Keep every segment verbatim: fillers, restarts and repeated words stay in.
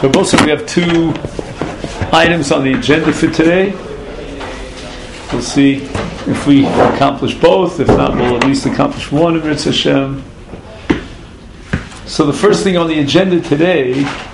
So also we have two items on the agenda for today. We'll see if we accomplish both. If not, we'll at least accomplish one of Ritz Hashem. So the first thing on the agenda today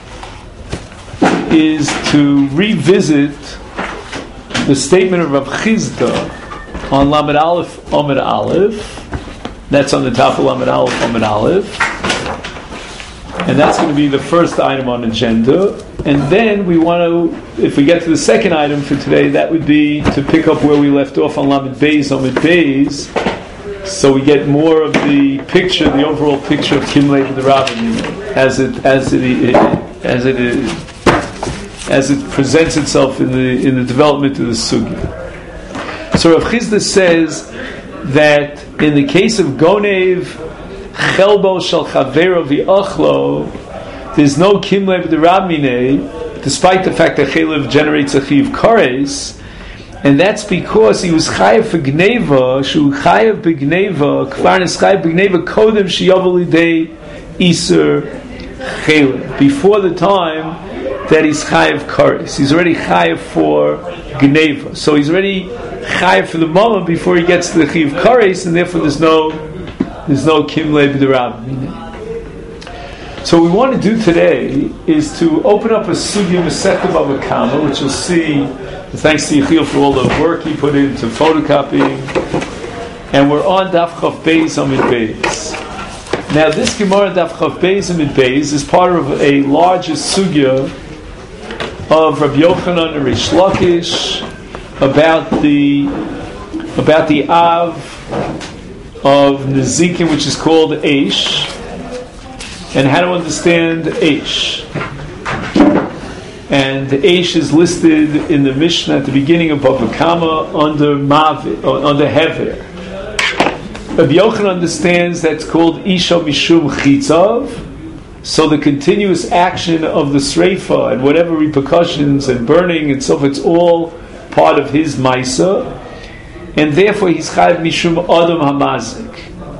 is to revisit the statement of Rav Chizda on Lamed Aleph Amud Aleph. That's on the top of Lamed Aleph Amud Aleph. And that's going to be the first item on the agenda. And then we want to, if we get to the second item for today, that would be to pick up where we left off on Lamed Beis, Amud Beis, so we get more of the picture, the overall picture of Kimlei the Rabbin, as it as it as it is, as it presents itself in the in the development of the sugya. So Rav Chizda says that in the case of Gonev Chelbo Shel Chavero V'Achlo, there's no Kimlei B'Derabmine, despite the fact that Chelev generates a Chiv Kares, and that's because he was Chayav for Gneva, Shu Chayav B'Gneva, Kvarnes Chayav B'Gneva Kodem Sheyavel Lidei Iser Chelev, before the time that he's Chayav Kares. He's already Chayav for Gneva, so he's already Chayav for the moment before he gets to the Chiv Kares, and therefore there's no There's no Kimlei B'Derabmine. So what we want to do today is to open up a sugya Masechta Bava Kama, which you'll see, thanks to Yechiel for all the work he put into photocopying. And we're on Daf Chav Beis Amud Beis. Now this Gemara Daf Chav Beis Amud Beis is part of a larger sugya of Rabbi Yochanan and Rish Lakish about the about the Av of Nezikin, which is called Eish, and how to understand Eish. And Eish is listed in the Mishnah at the beginning of Bava Kama under Mavi, or under Hever. Rabbi Yochanan understands that's called Isha Mishum Chitzav, so the continuous action of the Sreifa and whatever repercussions and burning and so forth, it's all part of his Maisa. And therefore he's chayav mishum adam hamazik.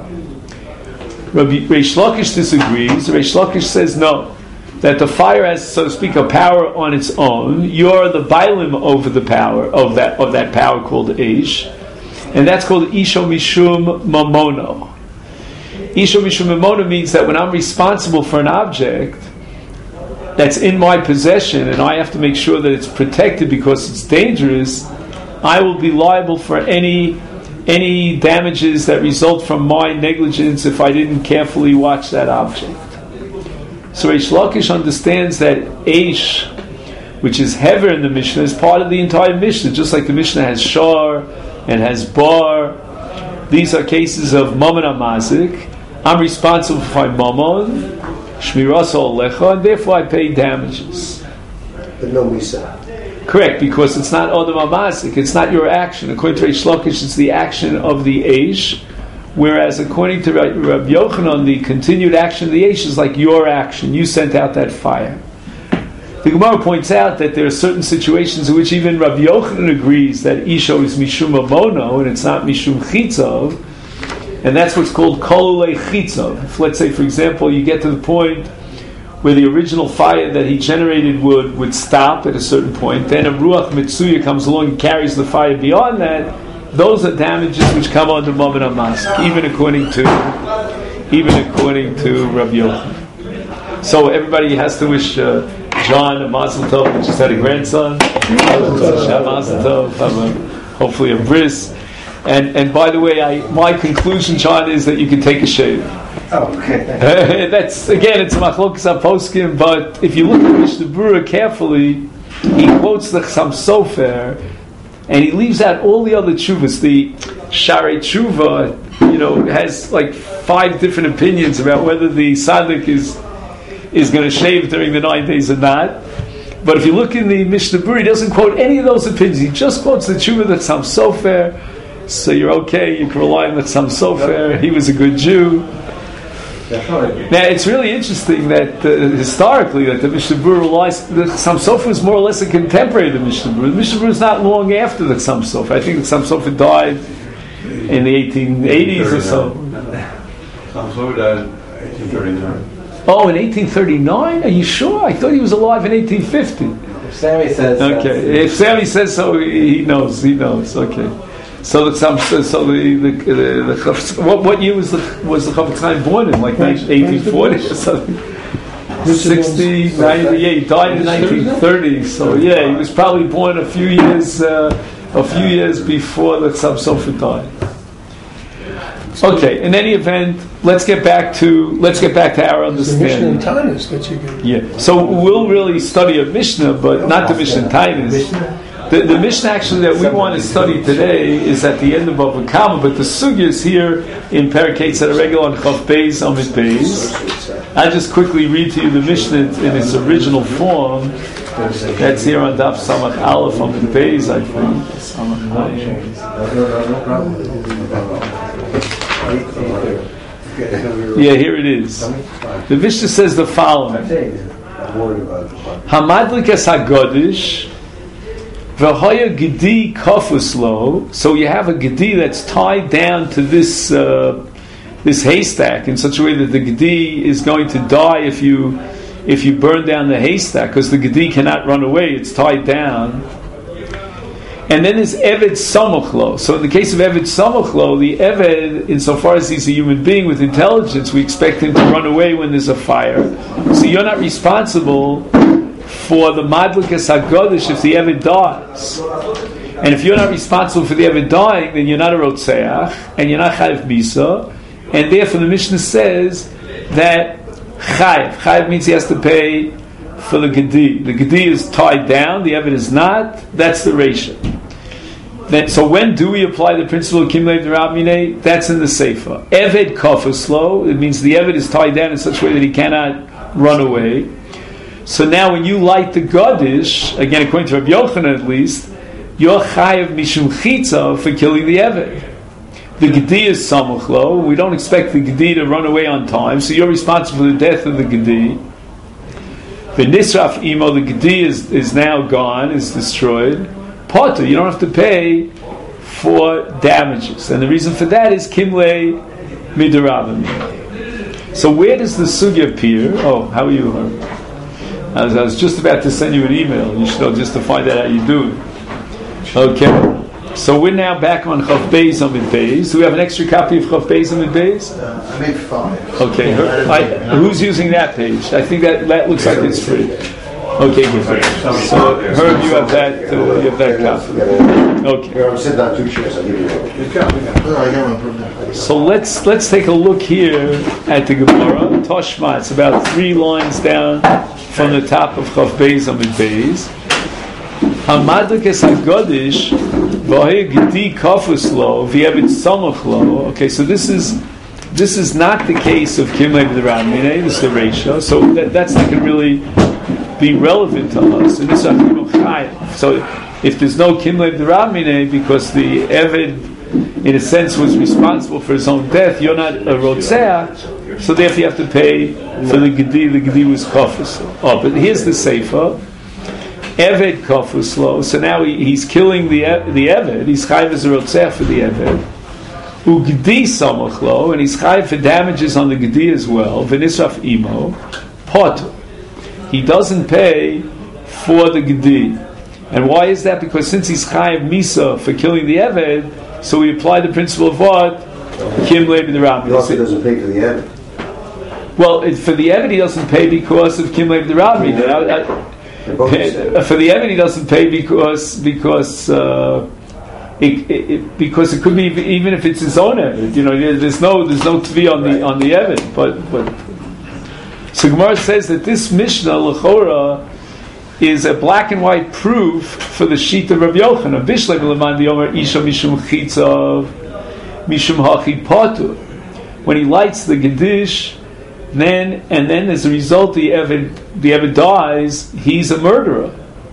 Rabbi Reish Lakish disagrees. Reish Lakish says no, that the fire has, so to speak, a power on its own. You're the bailim over the power of that of that power called Eish, and that's called Isho Mishum Mamono. Isho Mishum Mamono means that when I'm responsible for an object that's in my possession, and I have to make sure that it's protected because it's dangerous, I will be liable for any any damages that result from my negligence if I didn't carefully watch that object. So Reish Lakish understands that Eish, which is Hever in the Mishnah, is part of the entire Mishnah, just like the Mishnah has Shar and has Bar. These are cases of Mammon Amazik. I'm responsible for my Mammon, Shmiras Alecha, and therefore I pay damages. But no Misa. Correct, because it's not Odom Amazik, it's not your action. According to Reish Lakish, it's the action of the Eish, whereas according to Rabbi Yochanan, the continued action of the Eish is like your action. You sent out that fire. The Gemara points out that there are certain situations in which even Rabbi Yochanan agrees that Isho is Mishum Amono, and it's not Mishum Chitzov, and that's what's called Kolulei Chitzov. If, let's say, for example, you get to the point where the original fire that he generated would, would stop at a certain point, then a Ruach Mitsuya comes along and carries the fire beyond that, those are damages which come under Mammon HaMazik, even according to even according to Rabbi Yochanan. So everybody has to wish uh, John a Mazel Tov, who just had a grandson, Mazel Tov, have a, hopefully a bris. And and by the way, I my conclusion, John, is that you can take a shave. Oh, okay. That's, again, it's Machlokas HaPoskim, but if you look at Mishnah Berurah carefully, he quotes the Chassam Sofer, and he leaves out all the other tshuvas. The Sharei Tshuva, you know, has like five different opinions about whether the Tzaddik is is going to shave during the nine days or not. But if you look in the Mishnah Berurah, he doesn't quote any of those opinions. He just quotes the Tshuva that Chassam Sofer. So you're okay. You can rely on the Chassam Sofer. He was a good Jew. Now it's really interesting that uh, historically that the Mishnah Berurah relies. The Chassam Sofer is more or less a contemporary of the Mishnah Berurah. The Mishnah Berurah is not long after the Chassam Sofer. I think the Chassam Sofer died in the eighteen eighties or so. Chassam Sofer died in eighteen thirty-nine. Oh, in eighteen thirty-nine? Are you sure? I thought he was alive in eighteen fifty. If Sammy says okay, if Sammy says so, he knows. He knows. Okay. So the so the the, the, the what what year was the was the Chafetz Chaim born in? Like eighteen forty or something. sixty, ninety-eight. He died in nineteen thirty. So yeah, he was probably born a few years uh, a few years before the Chassam Sofer died. Okay. In any event, let's get back to let's get back to our understanding. It's the Mishnah and Tainus that you can. Yeah. So we'll really study a Mishnah, but not the Mishnah and Tainus. The, the Mishnah actually that we want to study today is at the end of Bava Kama, but the sugya is here in Perikei Tzedek on Chav Beis Amid Beis. I'll just quickly read to you the Mishnah in its original form. That's here on Daf Samach Aleph Amid Beis, I think. Yeah, here it is. The Mishnah says the following: Hamadlikas Hagodish. V'haya gedi kafuslo. So you have a gedi that's tied down to this uh, this haystack in such a way that the gedi is going to die if you if you burn down the haystack, because the gedi cannot run away; it's tied down. And then there's eved samochlo. So in the case of eved samochlo, the eved, insofar as he's a human being with intelligence, we expect him to run away when there's a fire. So you're not responsible for the madlikas hagodish if the eved dies. And if you're not responsible for the eved dying, then you're not a rotzeach, and you're not chayiv misa, and therefore the Mishnah says that chayiv. Chayiv means he has to pay for the gedi. The gedi is tied down, the eved is not. That's the ratio. Then, so when do we apply the principle of kimlei d'Rabminei? That's in the Sefer. Eved kafuslo, it means the eved is tied down in such a way that he cannot run away. So now when you light the Gadish, again according to Rabbi Yochanan at least, you're chayav mishum chitza for killing the eved. The gedi is samuchlo. We don't expect the gedi to run away on time, so you're responsible for the death of the gedi. The nisraf imo, the gedi is, is now gone, is destroyed. Potter, you don't have to pay for damages. And the reason for that is kimlei midrabim. So where does the sugya appear? Oh, how are you? I was, I was just about to send you an email. You should know just to find out how you do it. Okay. So we're now back on Chav Beis Amid Beis. Do we have an extra copy of Chav Beis Amid Beis? Uh, I made five. Okay. Her, I, who's using that page? I think that, that looks like it's free. Okay, good. So, Herb, you have that. Uh, you have that copy. Okay. Here, I'm sitting on two chairs. I'll give you one. So let's let's take a look here at the Gemara. Toshma. It's about three lines down from the top of Chav Beis Amid Beis. Hamadlikes Hagodish v'haya gedi kafuslo v'yeved samochlo. Okay, so this is this is not the case of kimlei d'Rabminei. This is the ratio. So that, that's not going to really be relevant to us. And this is so if there's no kimlei d'Rabminei because the eved, in a sense, was responsible for his own death, you're not a rotzeach, so therefore you have to pay for the gedi. The gedi was kafus. Oh, but here's the sefer. Eved kafuslo. So now he, he's killing the the eved. He's chayiv as a rotzeach for the eved. Ugedi samachlo, and he's chayiv for damages on the gedi as well. V'nisraf imo pot. He doesn't pay for the gedi. And why is that? Because since he's chayiv misa for killing the eved, so we apply the principle of what? Kimlei d'Rabminei. He also doesn't pay for the eved. Well, it, for the eved he doesn't pay because of kimlei d'Rabminei. For the eved he doesn't pay because because uh, it, it, because it could be even if it's his own eved. You know, there's no there's no tvi on the on the eved, but but. So Gemara says that this Mishnah, L'chora, is a black and white proof for the sheet of Rabbi Yochanan. Bishlei b'leman diyomer isha mishum chitzav mishum hachi patu. When he lights the Gedish, then and then as a result the Eved, the Eved dies, he's a murderer.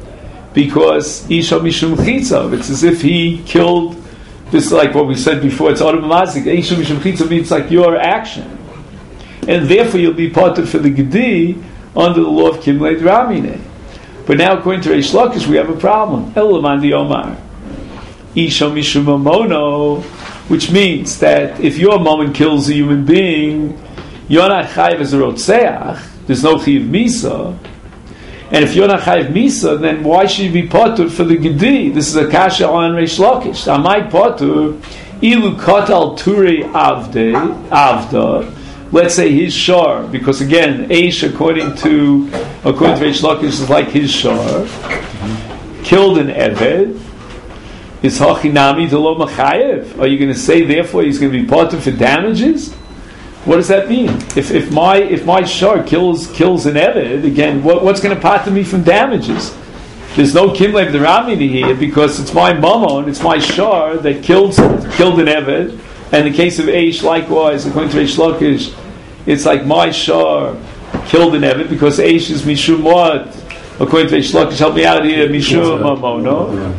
Because isha mishum chitzav, it's as if he killed, just like what we said before, it's automatic. Isha mishum chitzav means like your action. And therefore you'll be parted for the gedi under the law of kimlei d'Rabminei. But now according to Reish Lakish we have a problem. Elaman di Omar Isha mishum mono, which means that if your moment kills a human being, you're not chayiv as a rotzeach, there's no chiv misa, and if you're not chayiv misa, then why should you be potur for the gedi? This is a kasha on Reish Lakish. Amai potur, ilu kotal ture avde, avda, let's say his shar, because again, Eish, according to according to Reish Lakish, is like his shar, mm-hmm. killed an Eved, is hachinami to lo machayev. Are you going to say therefore he's going to be potur for damages? What does that mean? If if my if my shar kills kills an Eved, again, what, what's going to potter me from damages? There's no kimlev deramini here because it's my mamon, it's my shar that killed killed an Eved. And in the case of Eish, likewise, according to Reish Lakish, it's like my shar killed an Eved because Eish is mishum what? According to Reish Lakish, help me out here, mishum mamono.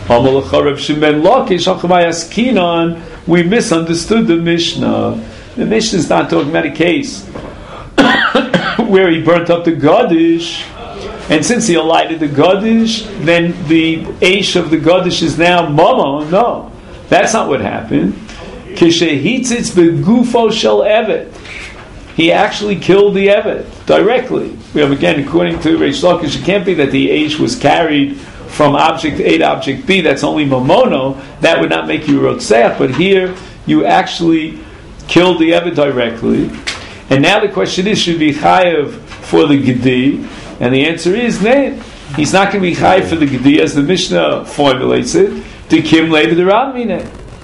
We misunderstood the Mishnah. The Mishnah is not talking about a case where he burnt up the Gadish, and since he alighted the Gadish, then the Eish of the Gadish is now Mama. No, that's not what happened. Kishehitzitz begufo shel Evet. He actually killed the Evet directly. We have again, according to Reish Lakish, it can't be that the Eish was carried from object A to object B. That's only Mamono. That would not make you Rotzeach. But here, you actually killed the Evet directly. And now the question is, should be Chayev for the Gedi? And the answer is, no. He's not going to be Chayev for the Gedi, as the Mishnah formulates it, to Kim Levi the Ramine.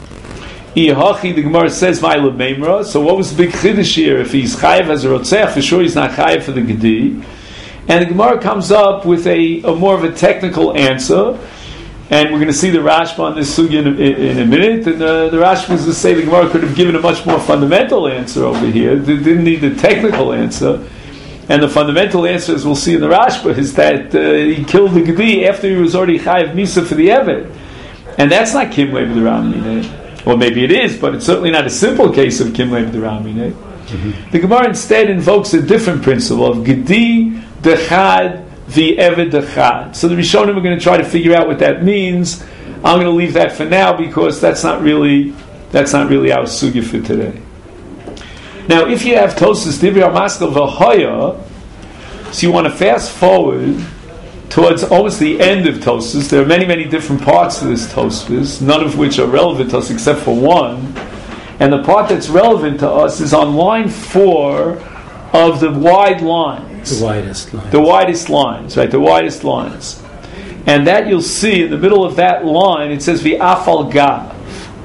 The Gemara says, so what was the big chiddush here? If he's chayiv as a rotzeach, for sure he's not chayiv for the gedi. And the Gemara comes up with a, a more of a technical answer, and we're going to see the Rashba on this sugya in, in, in a minute. And uh, the Rashba was to say the Gemara could have given a much more fundamental answer over here. They didn't need the technical answer. And the fundamental answer, as we'll see in the Rashba, is that uh, he killed the gedi after he was already chayiv misa for the evet, and that's not kim lev the ramine. Well, maybe it is, but it's certainly not a simple case of Kim Lev D'Ramine. Mm-hmm. The Gemara instead invokes a different principle of Gedi Dechad V'Eved Dechad. So the Rishonim are going to try to figure out what that means. I'm going to leave that for now because that's not really that's not really our sugya for today. Now, if you have Tosas Divrei Maskal V'Hoya, so you want to fast forward towards almost the end of Tosfos. There are many, many different parts to this Tosfos, none of which are relevant to us except for one. And the part that's relevant to us is on line four of the wide lines. The widest lines. The widest lines, right? The widest lines. And that you'll see in the middle of that line, it says V'afal Gav.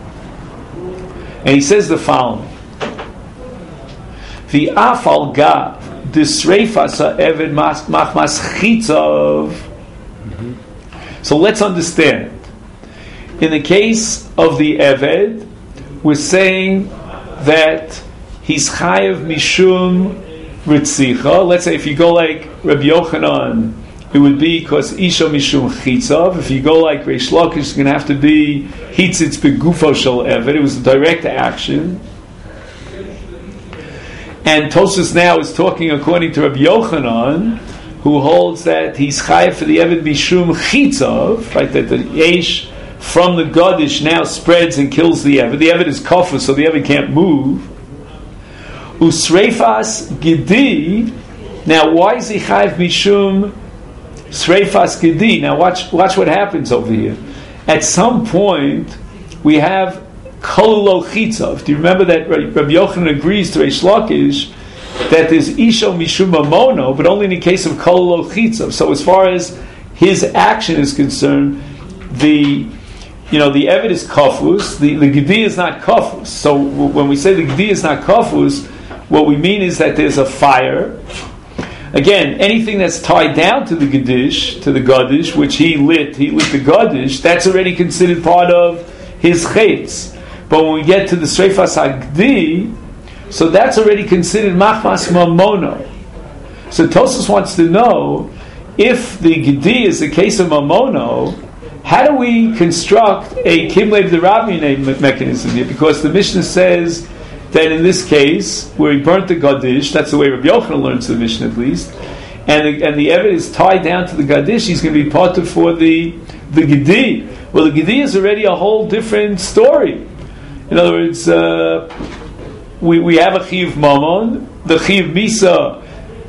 And he says the following. V'afal Gav. Disreifasa Eved Machmas Chitzov. So let's understand. In the case of the Eved, we're saying that he's Chayev Mishum Ritzicha. Let's say if you go like Rabbi Yochanan, it would be because Isha Mishum Chitzov. If you go like Reish Lakish, it's going to have to be Hitzitz Begufo Shel Eved. It was a direct action. And Tosfos now is talking according to Rabbi Yochanan, who holds that he's chayiv for the Eved Mishum Chitzov, right? That the Eish from the Gadish now spreads and kills the Eved. The Eved is kafus, so the Eved can't move. Usreifas Gedi. Now, why is he chayiv Mishum Sreifas Gedi? Now, watch, watch what happens over here. At some point, we have Kololo Chitzov. Do you remember that Rabbi Yochanan agrees to Reish Lakish that there's Isho Mishum Mamono, but only in the case of Kololo Chitzov. So as far as his action is concerned, the you know the Eved is Kafus, the, the Gedi is not Kafus. So w- when we say the Gedi is not Kafus, what we mean is that there's a fire. Again, anything that's tied down to the Gadish, to the Gadish, which he lit, he lit the Gadish, that's already considered part of his Chetz. But when we get to the Sreifas Hagdi, so that's already considered Machmas Mamono. So Tosfos wants to know, if the Gedi is the case of Mamono, how do we construct a Kim Lev D'Ramine mechanism here? Because the Mishnah says that in this case, where he burnt the Gadish, that's the way Rabbi Yochanan learns the Mishnah at least, and the, and the Eved is tied down to the Gadish, he's going to be part of for the, the Gedi. Well, the Gedi is already a whole different story. In other words, uh, we, we have a Chiv Mamon, the Chiyuv Misa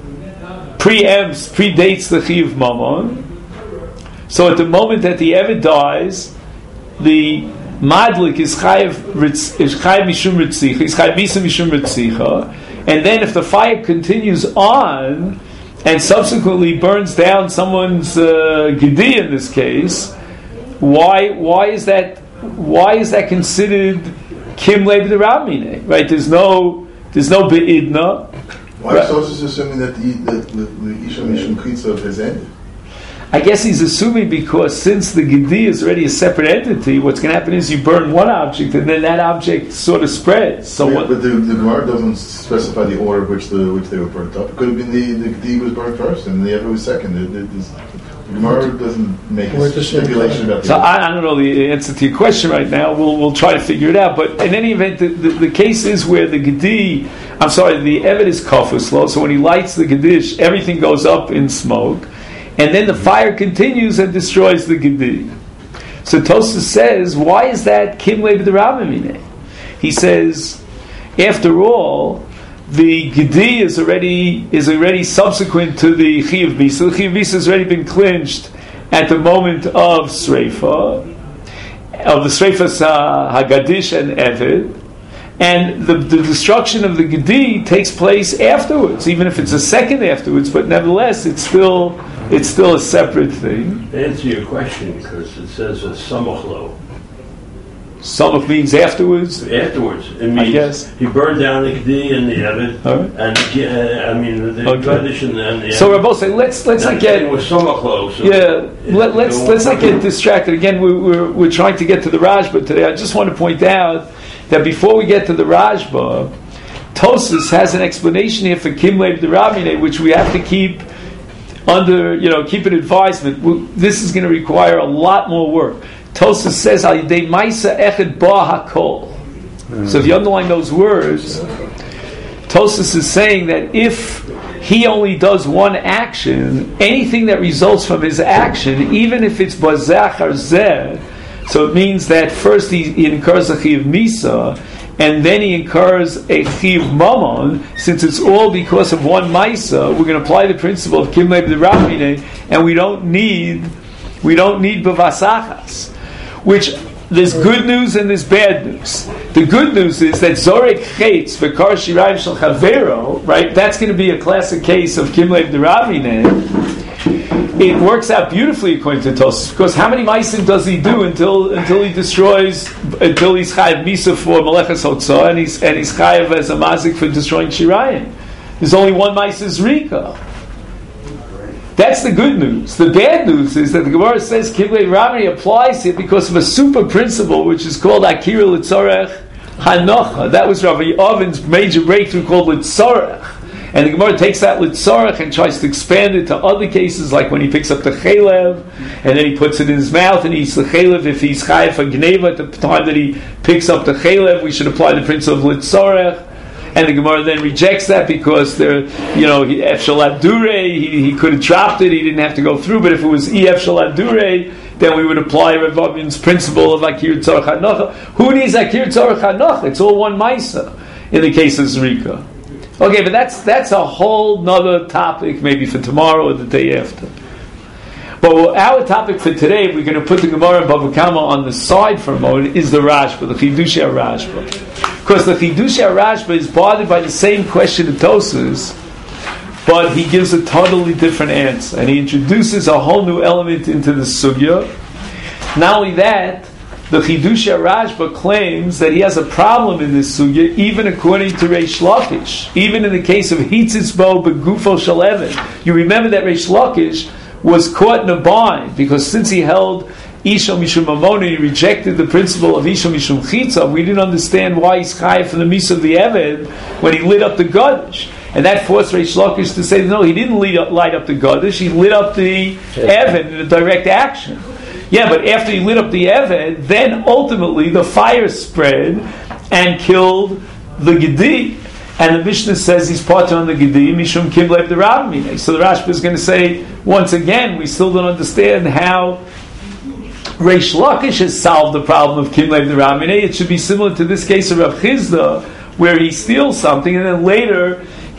preempts, predates the Chiyuv Mamon. So at the moment that the Eved dies, the Madlik is Chayiv is Chayiv Mishum Ritzicha, is Chayiv Misa Mishum Ritzicha, and then if the fire continues on and subsequently burns down someone's uh, Gedi in this case, why why is that why is that considered Kim Leib the Ramine? Right? There's no there's no Be'idna. Why is Tosus assuming that the that the, the Isha Mishum Chitzav has ended? I guess he's assuming because since the Gedi is already a separate entity, what's going to happen is you burn one object and then that object sort of spreads. So yeah, what, but the, the Gemara doesn't specify the order which the which they were burnt up. It could have been the the Gedi was burned first and the other was second. It, it, the Gemara doesn't make a stipulation about the So I, I don't know the answer to your question right now. We'll we'll try to figure it out. But in any event, the, the, the case is where the Gedi, I'm sorry, the Eved is kafus lo. So when he lights the Gedish, everything goes up in smoke. And then the fire continues and destroys the Gedi. So Tosfos says, why is that Kim Leib the Ramamine? He says, after all, the Gedi is already is already subsequent to the Chiyuv Misa. The Chiyuv Misa has already been clinched at the moment of Sreifa, of the Sreifas uh, Hagadish and Eved. And the, the destruction of the Gedi takes place afterwards, even if it's a second afterwards, but nevertheless, it's still it's still a separate thing. To answer your question, because it says a samachlo. Samach means afterwards? Afterwards. It means I guess. He burned down the Gedi and the Eved, right. and uh, I mean, the okay. tradition and the So Rabbi say, let's let's not get... was samachlo, so yeah, let, let's let's not get distracted. Again, we, we're, we're trying to get to the Rashba today. I just want to point out that before we get to the Rashba, Tosfos has an explanation here for Kim Leib the Ramine, which we have to keep under, you know, keep an advisement. This is going to require a lot more work. Tosfos says, Al Yidei Maisa Echad Ba Hakol. So if you underline those words, Tosfos is saying that if he only does one action, anything that results from his action, even if it's Bazach or Zeh, so it means that first he, he incurs a Chiyuv Misa, and then he incurs a Chiyuv Mamon. Since it's all because of one Maisa, we're going to apply the principle of Kim Leib the Ramine, and we don't need we don't need Bavasachas. Which there's good news and there's bad news. The good news is that Zorek Chetz V'Kar Shirayim Shel Chavero, right? That's going to be a classic case of Kim Leib the Ramine. It works out beautifully according to Tosfos, because how many meisim does he do until until he destroys, until he's chayav misa for Meleches Hotzah, and he's and he's chayav as a mazik for destroying Shirayim? There's only one meisim Rika. That's the good news. The bad news is that the Gemara says Kiblei Ramani applies here because of a super principle which is called Akira Litzorech Hanocha. That was Rabbi Oven's major breakthrough called Litzorech. And the Gemara takes that Litzorech and tries to expand it to other cases, like when he picks up the Chelev, and then he puts it in his mouth and he eats the Chelev. If he's Chayav for Gneva at the time that he picks up the Chelev, we should apply the principle of Litzorech. And the Gemara then rejects that because there, you know, Ef Shalat Dure, he, he could have dropped it, he didn't have to go through. But if it was Ef Shalat Dure, then we would apply Rav Avin's principle of Akir Tzorech Hanocha. Who needs Akir Tzorech Hanocha? It's all one Maisa in the case of Zrika. Okay, but that's that's a whole nother topic, maybe for tomorrow or the day after. But our topic for today, we're going to put the Gemara and Bava Kama on the side for a moment, is the Rashba, the Chidushei Rashba. Because the Chidushei Rashba is bothered by the same question of Tosfos, but he gives a totally different answer. And he introduces a whole new element into the Sugya. Not only that, the Chidushei Rashba claims that he has a problem in this Sugya, even according to Reish Lakish. Even in the case of Hitzisbo Begufo Shalevet. You remember that Reish Lakish was caught in a bind, because since he held Isha Mishum Mamon, he rejected the principle of Isha Mishum Chitza. We didn't understand why he's chayav from the Misa of the Eved when he lit up the Gadish. And that forced Reish Lakish to say, no, he didn't light up, light up the Gadish, he lit up the Eved in a direct action. Yeah, but after he lit up the Eved, then ultimately the fire spread and killed the Gedi. And the Mishnah says he's part on the Gedi, Mishum Kim Leib the Ramine. So the Rashba is going to say, once again, we still don't understand how Reish Lakish has solved the problem of Kim Leib the Ramine. It should be similar to this case of Rav Chizda, where he steals something and then later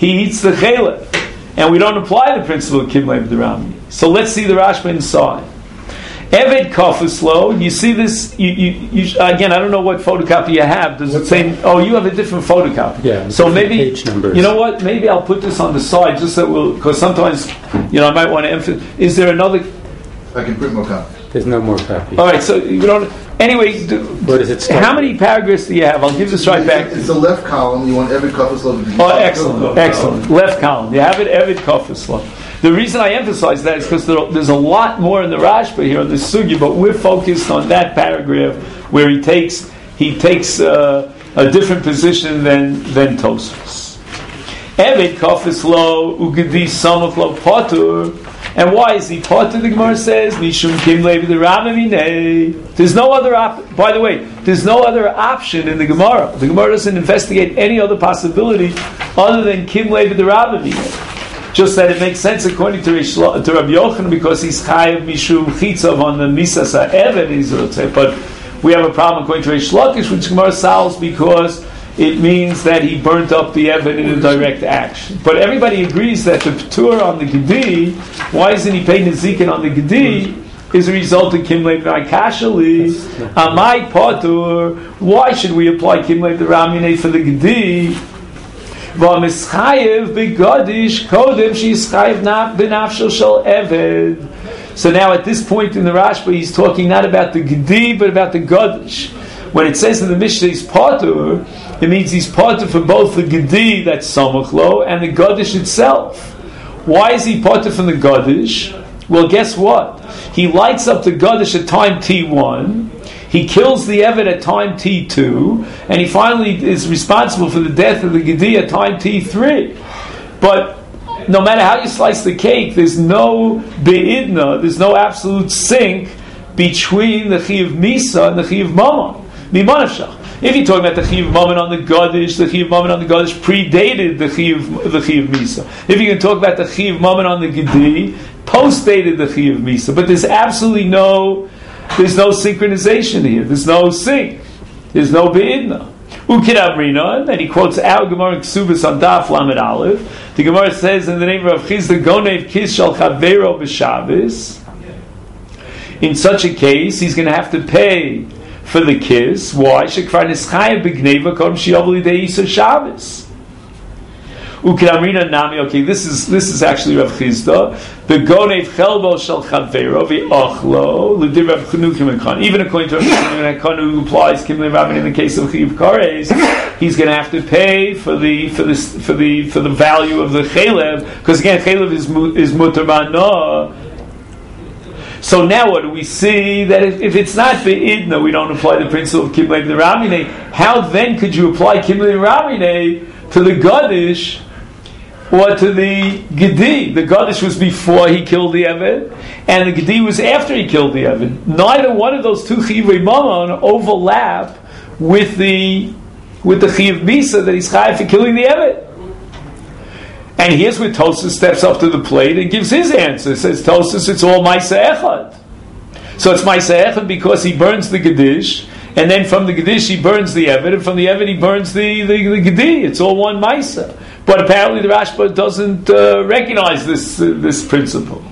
he eats the chelev. And we don't apply the principle of Kimlev D'Ramine. So let's see the Rashba inside. Eved Kofuslo, you see this, you, you, you, again, I don't know what photocopy you have. Does it say, oh, you have a different photocopy. Yeah, so maybe, page numbers. You know what, maybe I'll put this on the side just so we'll, because sometimes, you know, I might want to emphasize. Is there another? I can print more copies. There's no more copies. All right, so you don't, anyway, do, where does it start? How many paragraphs do you have? I'll give this right back. It's the left column, you want every Kofuslo to be. Oh, excellent, excellent. Left column. You have it, Eved Kofuslo. The reason I emphasize that is because there, there's a lot more in the Rashba here on the Sugi, but we're focused on that paragraph where he takes he takes uh, a different position than than Tosfos. Eved Kofis lo ugedi samach lo potur, and why is he potur? The Gemara says Mishum Kim Levi the Ramavine. There's no other op- by the way, there's no other option in the Gemara. The Gemara doesn't investigate any other possibility other than Kim Levi the Ramavine. Just that it makes sense according to, Rish, to Rabbi Yochanan because he's chayav mishum chitzav on the misas ha'eved izrotzeh. But we have a problem according to Rish Lakish, which Gemara solves because it means that he burnt up the eved in a direct action. But everybody agrees that the p'tur on the gedi, why isn't he paying the zikin on the gedi, is a result of kimlev v'akashali. Amai patur. Why should we apply kimlev the ramine for the gedi? So now at this point in the Rashba he's talking not about the Gedi but about the Gadish. When it says in the Mishnah he's Patur, it means he's Patur for both the Gedi that's Samachlo and the Gadish itself. Why is he Patur from the Gadish? Well, guess what? He lights up the Gadish at time T one. He kills the Eved at time T two, and he finally is responsible for the death of the Gedi at time T three. But no matter how you slice the cake, there's no be'idna, there's no absolute sync between the Chiyuv Misa and the Chiyuv Mammon. Mimanavshach. If you're talking about the Chiyuv Mammon on the Gadish, the Chiyuv Mammon on the Gadish predated the Chiyuv, the Chiyuv Misa. If you can talk about the Chiyuv Mammon on the Gedi, post-dated the Chiyuv Misa. But there's absolutely no There's no synchronization here. There's no sync. There's no be'idna. Ukid Amrina, and he quotes our Gemara Ksubas on Daf Lamed Aleph. The Gemara says in the name of Chizda Gonev Kis Shal Chavero B'Shabbos. In such a case, he's going to have to pay for the kiss. Why? Shekvar Nischayev B'Gneva Kodem Shi'ovli De'isa Shabbos. Ukramina Nami. Okay, this is this is actually Rav Chizda. The Gonev Chelbo Shel Chavero V'Ochlo L'Dir Rav Chanukim Ekan. Even according to Rav Chanukim Ekan, who applies Kimli Rabin in the case of Chiv Kares, he's going to have to pay for the for this for the for the value of the Chelev, because again Chelev is is Mutar Ma'ana. So now what do we see? That if, if it's not Be'idna, we don't apply the principle of Kimli Ramine. How then could you apply Kimli Ramine to the Gadish or to the Gedi? The Gadish was before he killed the Eved, and the Gedi was after he killed the Eved. Neither one of those two Chiyuvei Mammon overlap with the with the Chiyuv Misa that he's chayav for killing the Eved. And here's where Tosfos steps up to the plate and gives his answer. Says Tosfos, it's all Maisa Echad. So it's Maisa Echad because he burns the Gedish, and then from the Gedish he burns the Eved, and from the Eved he burns the, the, the Gedi. It's all one Maisa. But apparently the Rashba doesn't uh, recognize this uh, this principle.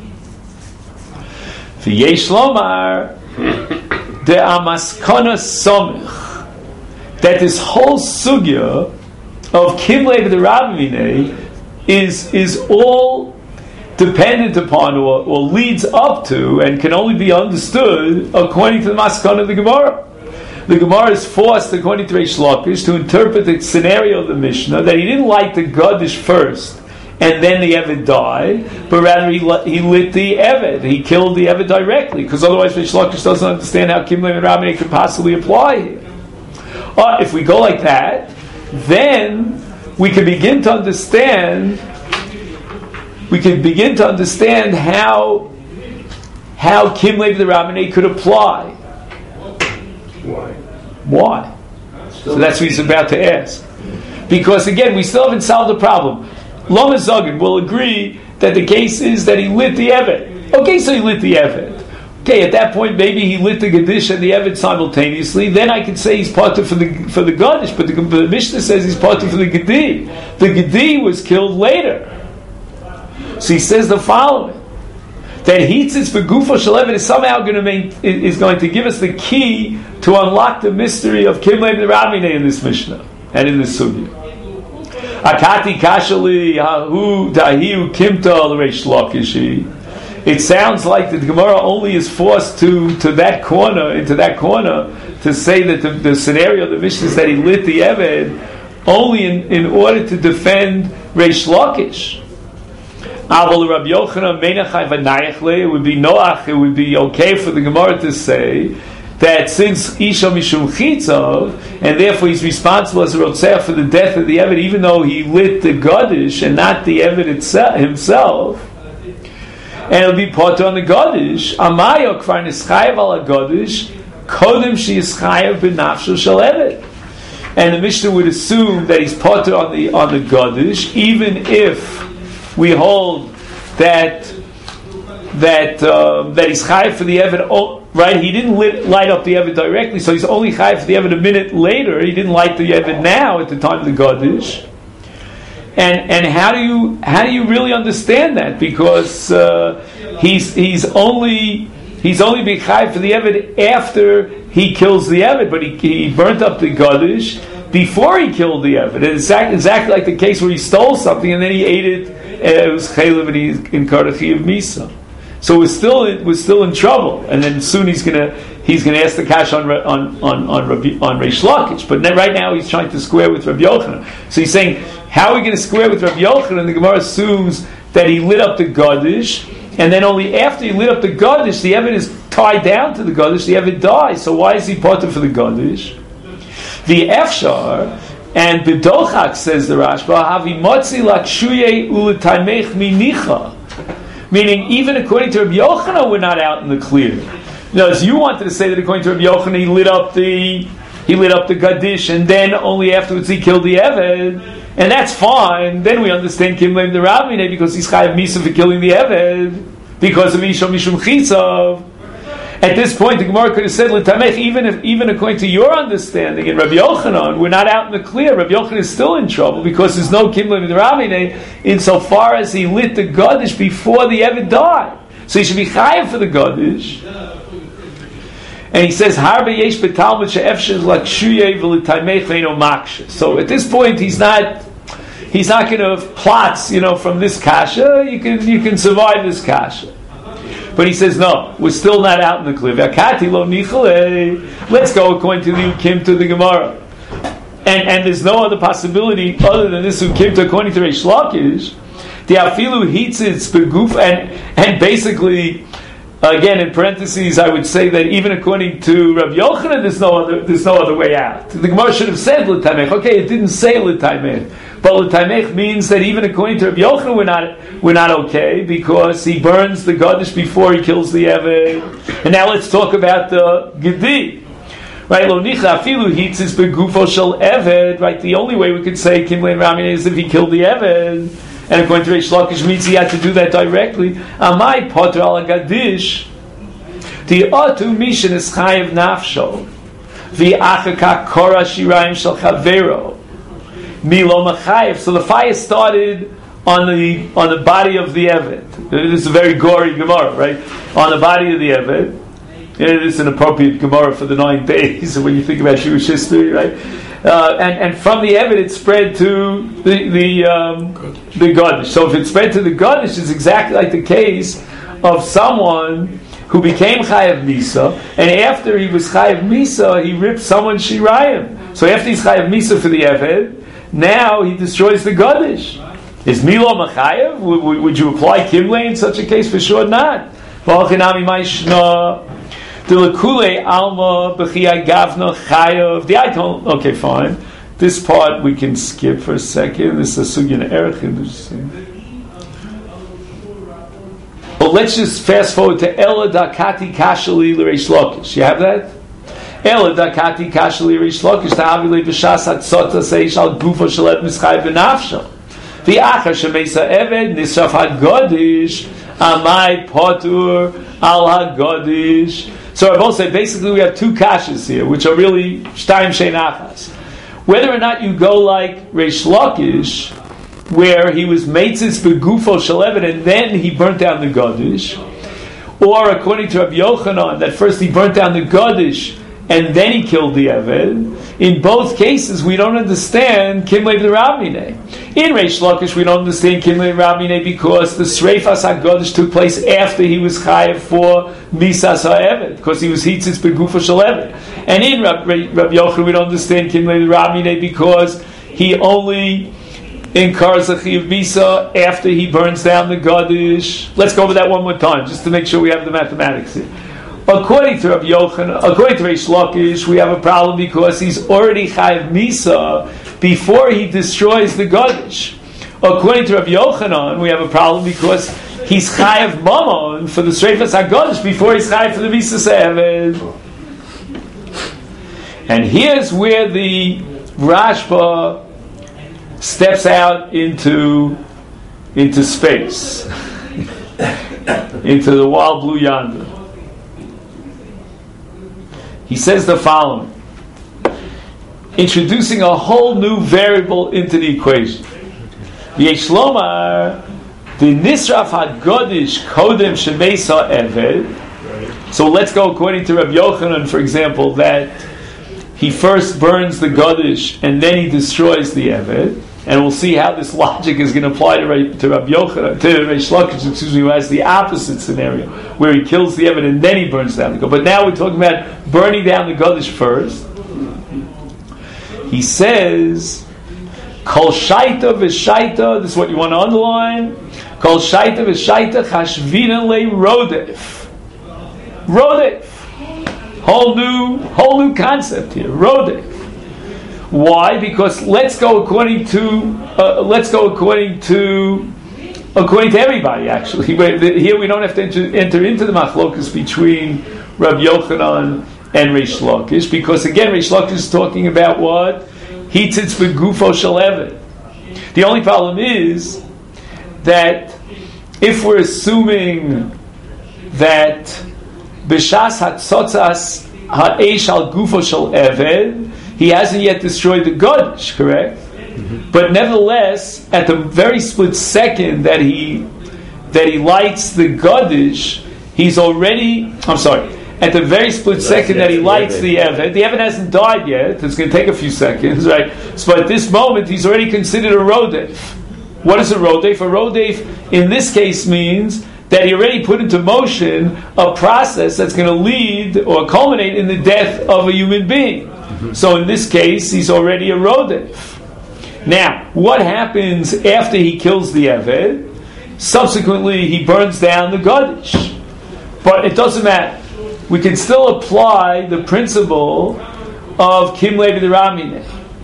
V'yesh lomar de amaskana somich, that this whole sugya of Kimlev the Rabvinei is is all dependent upon or, or leads up to and can only be understood according to the maskana of the Gemara. The Gemara is forced, according to Reish Lakish, to interpret the scenario of the Mishnah that he didn't light the Gadish first and then the Eved died, but rather he, he lit the Eved. He killed the Eved directly, because otherwise Reish Lakish doesn't understand how Kimlev and Rabbi could possibly apply here. Uh, if we go like that, then we can begin to understand we can begin to understand how how Kimlev the Rabbi could apply. Why? Why? So that's what he's about to ask. Because again, we still haven't solved the problem. Lama Zogin will agree that the case is that he lit the Eved. Okay, so he lit the Eved. okay, at that point maybe he lit the Gadish and the Eved simultaneously, then I could say he's parted for the for the Gadish, but the, the Mishnah says he's parted for the Gedi. The Gedi was killed later. So he says the following, that Hitzitz for Gufo Shalevet is somehow going to main, is going to give us the key to unlock the mystery of Kimleim the Ramine in this Mishnah and in this Sugya. Akati Kashali Hahu Dahiu Kimta L'Reish Lakishi. It sounds like the Gemara only is forced to, to that corner, into that corner, to say that the, the scenario of the Mishnah is that he lit the Eved only in, in order to defend Reish Lakish. It would be noach, it would be okay for the Gemara to say that since Isha Mishum Chitzov, and therefore he's responsible as a Rotzeh for the death of the Eved, even though he lit the Gadish and not the Eved itself, himself, and it'll be put on the Gadish. Amayo Kvar Nischayev al Gadish, Kodem She Yischayev B'Nafsho Shel Eved. And the Mishnah would assume that he's put on the on the Gadish, even if we hold that that um, that he's chayiv for the Eved. Oh, right, he didn't lit, light up the Eved directly, so he's only chayiv for the Eved a minute later. He didn't light the Eved now at the time of the Gadish. And and how do you how do you really understand that? Because uh, he's he's only he's only being chayiv for the Eved after he kills the Eved, but he, he burnt up the Gadish before he killed the Eved. It's exactly, exactly like the case where he stole something and then he ate it. It was chaylev and he incurred a chi of misa. So we're still we're still in trouble, and then soon he's gonna he's gonna ask the cash on on on on, Rabbi, on Reish Lakish. But then right now he's trying to square with Rabbi Yochanan. So he's saying, how are we going to square with Rabbi Yochanan? And the Gemara assumes that he lit up the Gadish, and then only after he lit up the Gadish, the Eved is tied down to the Gadish. The Eved dies. So why is he parted for the Gadish? The Efshar. And B'dochak, says the Rashba, Havi motzi lakshuye uletaimech minicha. Meaning, even according to Rabbi Yochanan, we're not out in the clear. Now, as you wanted to say that according to Rabbi Yochanan, he lit up the he lit up the Gadish, and then only afterwards he killed the Eved, and that's fine. Then we understand Kimleim the Ravine because he's chayav misa for killing the Eved because of Isha Mishum Chitzav. At this point, the Gemara could have said, "L'tamech," even if, even according to your understanding, in Rabbi Yochanan, we're not out in the clear. Rabbi Yochanan is still in trouble because there's no Kimleim in the Ravine insofar as he lit the Gadish before the Eved died. So he should be chayav for the Gadish. And he says, "Harbe yesh betalmud she'efshel lakshuye v'l'tamech ve'ino makshe." So at this point, he's not he's not going to have plots, you know, from this kasha. You can you can survive this kasha. But he says, no, we're still not out in the clear. Let's go according to the Ukim to the Gemara. And and there's no other possibility other than this Ukim to according to Reish Lakish. The Afilu Hitzitz Beguf, and and basically, again in parentheses, I would say that even according to Rabbi Yochanan, there's no other there's no other way out. The Gemara should have said L'tamech. Okay, it didn't say L'tamech. But L'tamech means that even according to Rabbi Yochanan, we're not we're not okay because he burns the Gadish before he kills the Eved. And now let's talk about the Gedi. Right? Lo nicha afilu hitzis begufo shel Eved. Right? The only way we could say Kimlein Ramin is if he killed the Eved. And according to Reish Lakish, means he had to do that directly. Amai poter al Gadish. The otu mishin is chayev nafsho. V'achaka kora shirayim shel chavero. Milo Machayev. So the fire started on the on the body of the Eved. This is a very gory Gemara, right? On the body of the Eved. It is an appropriate Gemara for the nine days when you think about Jewish history, right? Uh, and and from the Eved it spread to the the um, the Gadish. So if it spread to the Gadish, it's exactly like the case of someone who became Chayav Misa, and after he was Chayav Misa, he ripped someone's Shirayim. So after he's Chayav Misa for the Eved, now he destroys the Gadish. Is Milo Machayev? Would, would you apply Kimlei in such a case? For sure not. Okay, fine. This part we can skip for a second. This is a Sugyan Erech. But let's just fast forward to Ela Dakati Kashali L'Reish Lakish. You have that? Ela Dakati Kashali L'Reish Lakish Ta'avili B'Shas Hatzota Seish Al Gufo Shalet Mischai B'Nafsho V'Achar Shemeisa Eved Nisraf HaGodish Amai Potur Al HaGodish. So I both say basically we have two kashas here, which are really Shtayim Sheinachas. Whether or not you go like Reish Lakish, where he was Meitzis Begufo Shalevet and then he burnt down the Godish, or according to Rabbi Yochanan, that first he burnt down the Godish and then he killed the Eved. In both cases, we don't understand Kimlei Rabmineh. In Reish Lakish, we don't understand Kimlei Rabmineh because the Sreifas HaGodish took place after he was chayav for Misas HaEved, because he was Hitzitz Begufa Shel Eved. And in Rabbi Yochanan, we don't understand Kimlei Rabmineh because he only incurs a Chiyav Misa after he burns down the Godish. Let's go over that one more time, just to make sure we have the mathematics here. According to Rabbi Yochanan, according to Reish Lakish, we have a problem because he's already chayav misa before he destroys the Godish. According to Rabbi Yochanan, we have a problem because he's chayav mamon for the Sreifas HaGodish before he's chayav for the Misas HaEved. And here's where the Rashba steps out into into space, into the wild blue yonder. He says the following, introducing a whole new variable into the equation. Yesh lomar the nisraf hagodish kodem shemeis ha'eved. So let's go according to Rabbi Yochanan, for example, that he first burns the Godish and then he destroys the Eved. And we'll see how this logic is going to apply to, to Rabbi Yochanan, to Reish Lakish, excuse me, who has the opposite scenario, where he kills the Eved and then he burns down the Godish. But now we're talking about burning down the Godish first. He says, Kol shaita v'shaita, this is what you want to underline, Kol shaita v'shaita chashvina le rodef. Rodef. Whole new, whole new concept here. Rodef. Why? Because let's go according to uh, let's go according to according to everybody. Actually, here we don't have to enter, enter into the machlokas between Rabbi Yochanan and Reish Lakish, because again, Reish Lakish is talking about what hitzitz begufo shel eved. The only problem is that if we're assuming that b'shas hatzotzas ha'esh al gufo shel eved, he hasn't yet destroyed the Godish, correct? Mm-hmm. But nevertheless, at the very split second that he that he lights the Godish, he's already. I'm sorry. At the very split second that he lights the Eved, the Eved hasn't died yet. It's going to take a few seconds, right? So at this moment, he's already considered a rodef. What is a rodef? A rodef, in this case, means that he already put into motion a process that's going to lead or culminate in the death of a human being. So in this case, he's already a rodef. Now, what happens after he kills the Eved? Subsequently, he burns down the Godish. But it doesn't matter. We can still apply the principle of Kimlei B'Ramine.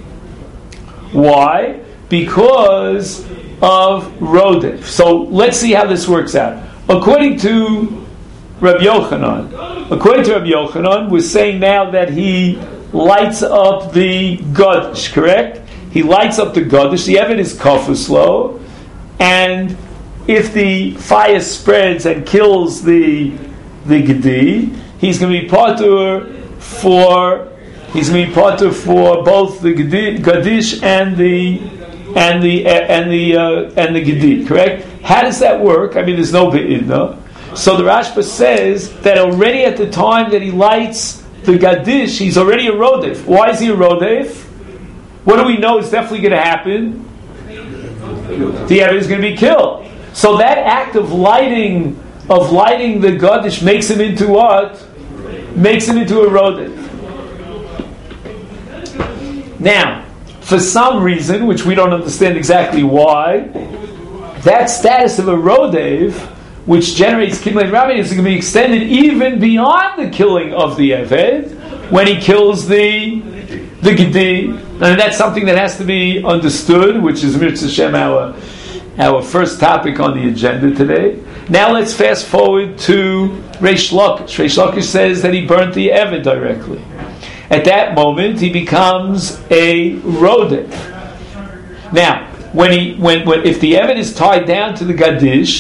Why? Because of rodef. So let's see how this works out. According to Rabbi Yochanan, according to Rabbi Yochanan, we're saying now that he lights up the Godish, correct? He lights up the Godish. The Eved is kafuslo, and if the fire spreads and kills the the Gedi, he's going to be patur for he's going to be patur for both the Gedi, Gadish and the and the and the uh, and the Gedi, correct? How does that work? I mean, there's no be'idna. So the Rashba says that already at the time that he lights the Gadish, he's already a rodef. Why is he a rodef? What do we know is definitely going to happen? The Eved is going to be killed. So that act of lighting of lighting the Gadish makes him into what? Makes him into a rodef. Now, for some reason, which we don't understand exactly why, that status of a rodef, which generates Kimlei Rabbi, is going to be extended even beyond the killing of the Eved when he kills the the Gedi. And that's something that has to be understood, which is Mitzvah Shem, our, our first topic on the agenda today. Now let's fast forward to Reish Lakish. Reish Lakish says that he burnt the Eved directly. At that moment, he becomes a rodef. Now, when he when, when if the Eved is tied down to the Gadish,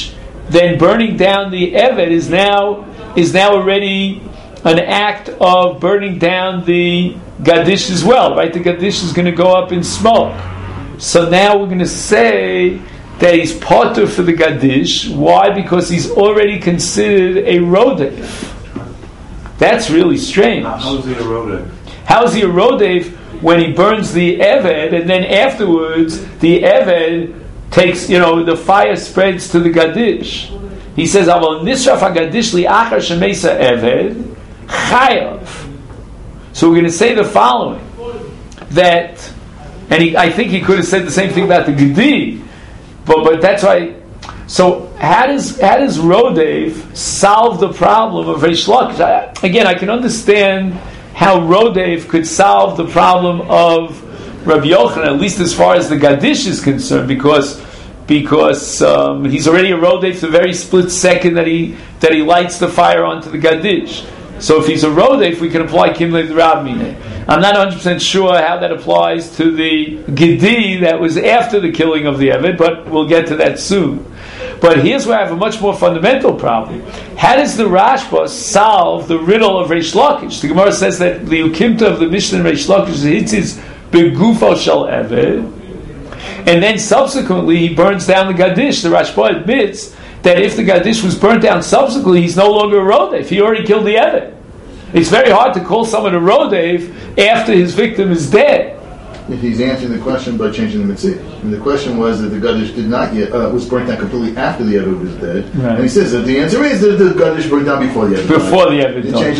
then burning down the Eved is now is now already an act of burning down the Gadish as well, right? The Gadish is going to go up in smoke. So now we're going to say that he's potter for the Gadish. Why? Because he's already considered a Rodef. That's really strange. How is he a Rodef? How is he a Rodef when he burns the Eved, and then afterwards the Eved takes, you know, the fire spreads to the Gadish? He says, "Aval nisraf hagadish li'achar shemesa Eved chayav." So we're going to say the following: that, and he, I think he could have said the same thing about the Gedi, but but that's why. So how does how does Rodev solve the problem of Reish Lakish? Again, I can understand how Rodev could solve the problem of Rabbi Yochanan, at least as far as the Gadish is concerned, because because um, he's already a Rodev the very split second that he that he lights the fire onto the Gadish. So if he's a Rodef, we can apply Kimlei D'Ravmine. I'm not one hundred percent sure how that applies to the Gedi that was after the killing of the Eved, but we'll get to that soon. But here's where I have a much more fundamental problem. How does the Rashba solve the riddle of Reish Lakish? The Gemara says that the Ukimta of the Mishnah in Reish Lakish hits his Begufo Shel Eved, and then subsequently he burns down the Gadish. The Rashba admits that if the Gadish was burnt down subsequently, he's no longer a Rodef. He already killed the Eved. It's very hard to call someone a Rodef after his victim is dead. If he's answering the question by changing the mitzvah. And the question was that the Gadish did not yet, uh, was burnt down completely after the Eved was dead. Right. And he says that the answer is that the Gadish burnt down before the Eved died. Before the Eved died.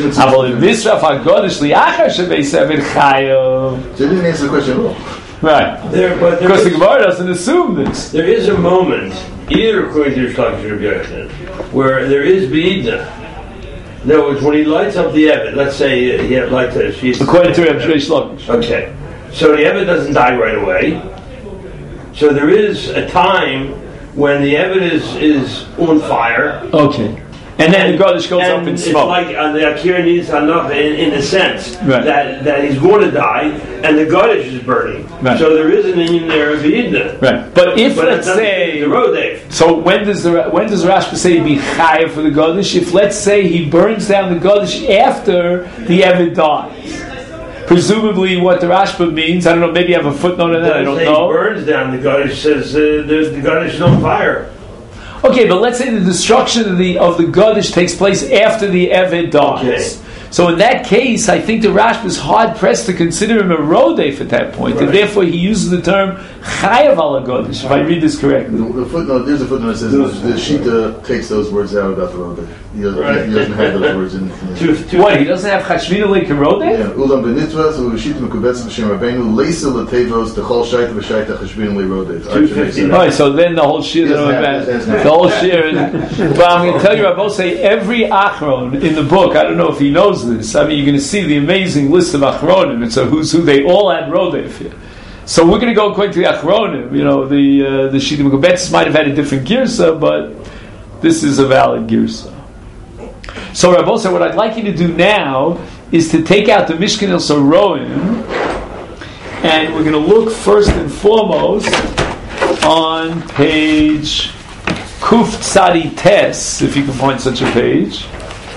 So he didn't answer the question at all. Right. There, but there because is, the Gemara doesn't assume this. There is a moment, either according to Shlokish or Rabbi Yochanan, where there is B'idna. In other words, when he lights up the Eved, let's say uh, he had lights a sheet. According to Rabbi Shlokish. Okay. So the Eved doesn't die right away. So there is a time when the Eved is, is on fire. Okay. And then the Gadish goes up in smoke. It's like uh, the Akira needs enough in, in a sense right. that, that he's going to die and the Gadish is burning. Right. So there is an in there of Yidna. Right. But if but let's say the Rodef. So when does the when does Rashba say be chayav for the Gadish? If let's say he burns down the Gadish after the Eved dies. Presumably, what the Rashba means, I don't know. Maybe I have a footnote in that. I don't know. He burns down the Gadish. Says uh, the, the Gadish is on fire. Okay, but let's say the destruction of the of the Gadish takes place after the Eved dies. Okay. So in that case, I think the Rashba is hard pressed to consider him a Rodef at that point, right. And therefore he uses the term Chayav ala Gadish. If I read this correctly, the, the footnote there's a footnote that says the, the Shita takes those words out about the Rodef. He doesn't, right. he doesn't have those words in. in to, to what? He doesn't have Chashvina like a Rodef? Yeah. Ulam benitvas u'shita mekubetzim b'shem Rabbeinu leisa l'tevos techol shaita v'shaita chashvina li Rodef. All right, so then the whole shir, the whole shir. But I'm going to tell you, I will say every Achron in the book. I don't know if he knows this. I mean, you're going to see the amazing list of Achronim. It's a who's who. They all had Rodef here. So we're going to go according to the Achronim. You know, the uh, the Shita Mekubetzis might have had a different girsa, but this is a valid girsa. So Rav Osa, what I'd like you to do now is to take out the Mishkan El Soroim, and we're going to look first and foremost on page Kuf Tzadi Tes, if you can find such a page.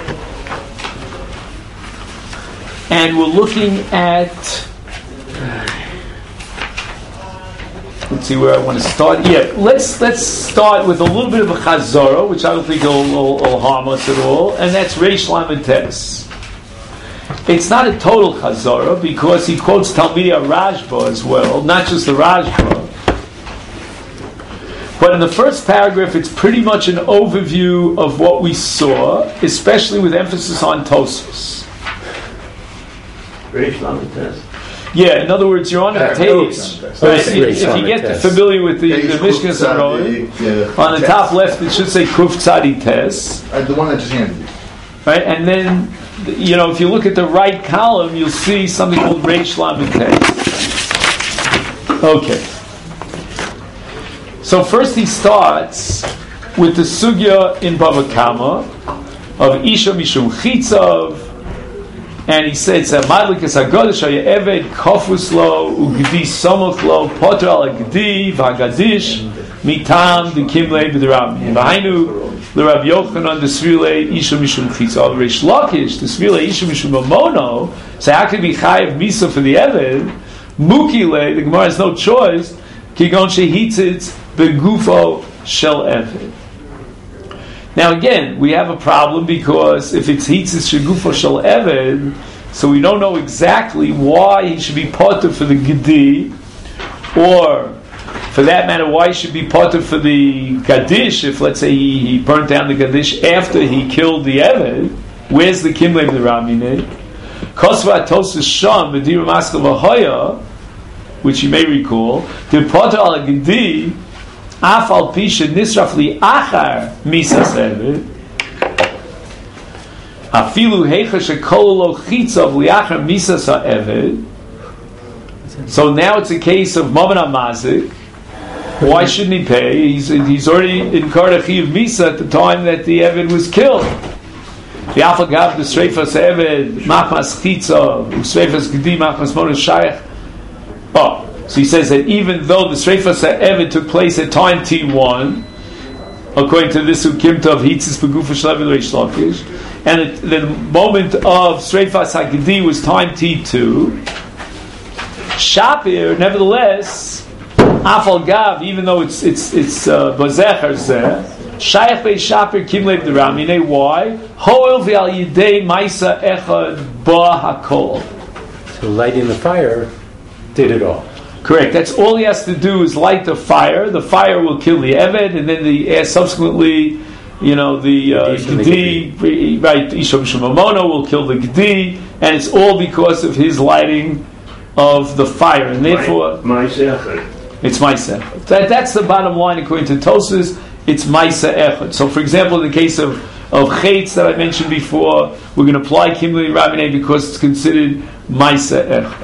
And we're looking at, let's see where I want to start. Yeah, let's let's start with a little bit of a Chazara, which I don't think will, will, will harm us at all, and that's Reish Lamed Tes. It's not a total Chazara because he quotes Talmidei Rashba as well, not just the Rashba. But in the first paragraph, it's pretty much an overview of what we saw, especially with emphasis on Tosfos. Reish Lamed Tes. Yeah, in other words, you're on a page. Right? If, if you get familiar with the, the Mishkan Saroi, on the top left it should say Kuf Tzadi Tes. Uh, the one I just handed you. Right, and then, you know, if you look at the right column, you'll see something called Reish Lamed Tes. Okay. So first he starts with the sugya in Bava Kama of Isha Mishum Chitzav, and he says Madlikas Hagadish Haya Eved Kofus Lo Ugdi Somoch Lo Poter Al Gdi V'Hagadish Mitam D'Kimlei B'Derami V'Hainu the Rav Yochanan the Svile Isha Mishum Chitza. Reish Lakish the Svile Isha Mishum Mamono. So how can be chayiv misa for the Eved? Mukile, the Gemara has no choice. Kigon shehitzitz begufo shel Eved. Now again, we have a problem because if it's hitzitz shegufo shel Eved, so we don't know exactly why he should be potter for the Gedi, or for that matter, why he should be potter for the Gadish, if let's say he, he burnt down the Gadish after he killed the Eved. Where's the Kimlev the Ramine? Kosva Tosis Sham B'Dira Maskal V'Hoya, which you may recall, the potter al Gedi, Afal Pisha Nisraf Li Achar Misas Eved, Afilu Heicha Shekololo Chitzav Li Achar Misas Eved. So now it's a case of Mammon Mazik. Why shouldn't he pay? He's he's already incurred a Chiv Misa at the time that the Eved was killed. The Afagav, the Sreifas Eved, Machmas Chitzav, Sreifas Gedi, Machmas Mona Shayach. Oh, so he says that even though the Sreifas Eved took place at time T one, according to this Ukimta of Hitzis Begufa Shlevel Reish Lakish, and it, the moment of Sreifas HaGedi was time T two, Shapir, nevertheless, Afal Gav, even though it's it's it's Bazecher Zeh, Shaykh Bei Shapir Kimlev the Ramine. Why? Hoel V'al Yidei Maisa Echad Ba Hakol. So lighting the fire did it all. Correct. That's all he has to do is light the fire. The fire will kill the Eved, and then the uh, subsequently, you know, the uh, Gedi, right? Isham Shemamono will kill the Gedi, and it's all because of his lighting of the fire, and therefore my, my it's Maisa. That, that's the bottom line according to Tosas. It's Maisa Echad. So, for example, in the case of of Chetz that I mentioned before, we're going to apply Kimli Rabineh because it's considered Maisa Echad.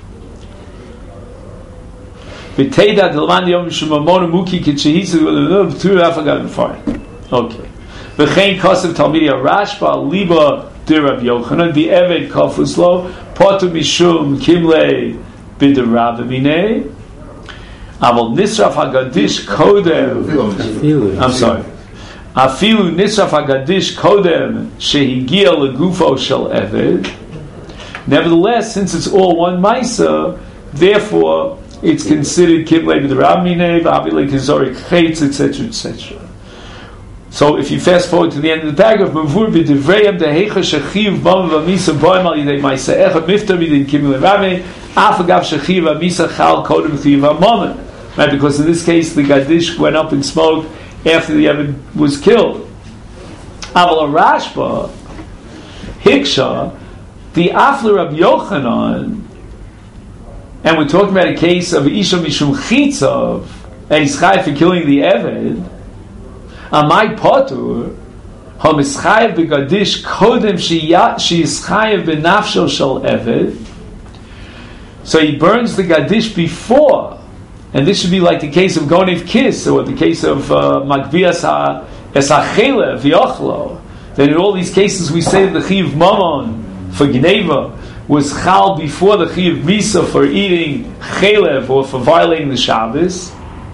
V'teida d'lman yom shemamonu muki kitchehisu v'tur afagad b'far. Okay. V'chein kosev talmidi Rashba liba d'Rav Yochanan v'eved kafuslo potu mishum kimle b'derabimine aval nisraf hagadish kodem. I'm sorry. Afilu nisraf hagadish kodem shehigia legufo shel eved. Nevertheless, since it's all one ma'isa, therefore it's considered kimle b'derabimine v'avilei kizorik chetz, et cetera, et cetera. So if you fast forward to the end of the paragraph, Mavur b'divrayim dehecha shechiv bam v'misa boim al yidei ma'isa echad miftar b'din kimle b'derabimine afagav shechiv v'misa chal kodem chiv ha'momen. Right, because in this case the Gadish went up in smoke after the Eved was killed. Aval Rashba Hiksha the Afler Rab Yochanan, and we're talking about a case of Isha Mishum Chitzav and he's chayav for killing the Eved. Amai Potur HaMischayev b'Gadish Kodem she is chayav b'nafsho shel Eved. So he burns the Gadish before. And this should be like the case of Gonev Kiss, or the case of Magvias Esachele V'Yochlo. Then in all these cases we say that the Chiv Mamon for Gneva was Chal before the Chiv Misa for eating Chelev or for violating the Shabbos.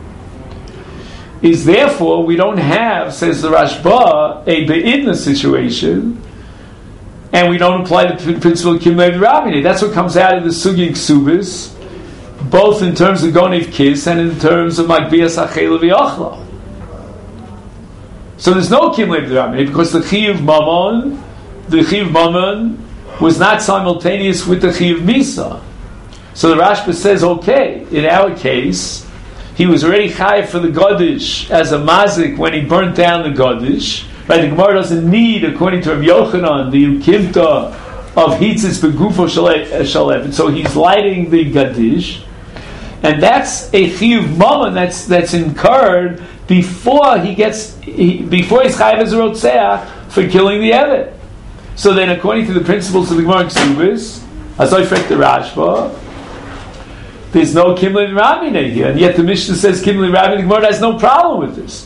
Is therefore we don't have, says the Rashba, a Be'idna situation, and we don't apply the principle of Kimlev Rabbi. That's what comes out of the Sugi Ksubis, both in terms of Gonev Kiss and in terms of Magbias Achel V'Yochla. So there's no Kimlev Rabbi because the Chiv Mamon, the Chiv Mamon was not simultaneous with the Chiv Misa. So the Rashba says, okay, in our case, he was already chayav for the Godish as a mazik when he burnt down the Godish. Right? The Gemara doesn't need, according to Rav Yochanan, the Ukimta of Hitzis Begufo Shalev. So he's lighting the Gadish. And that's a chiyuv mammon that's that's incurred before he gets he, before he's chayav as a rotzeach for killing the Eved. So then, according to the principles of the Gemara Ksubis, as I frek the Rashba, there's no kimli rabbi here, and yet the Mishnah says kimli rabbi. The Gemara has no problem with this.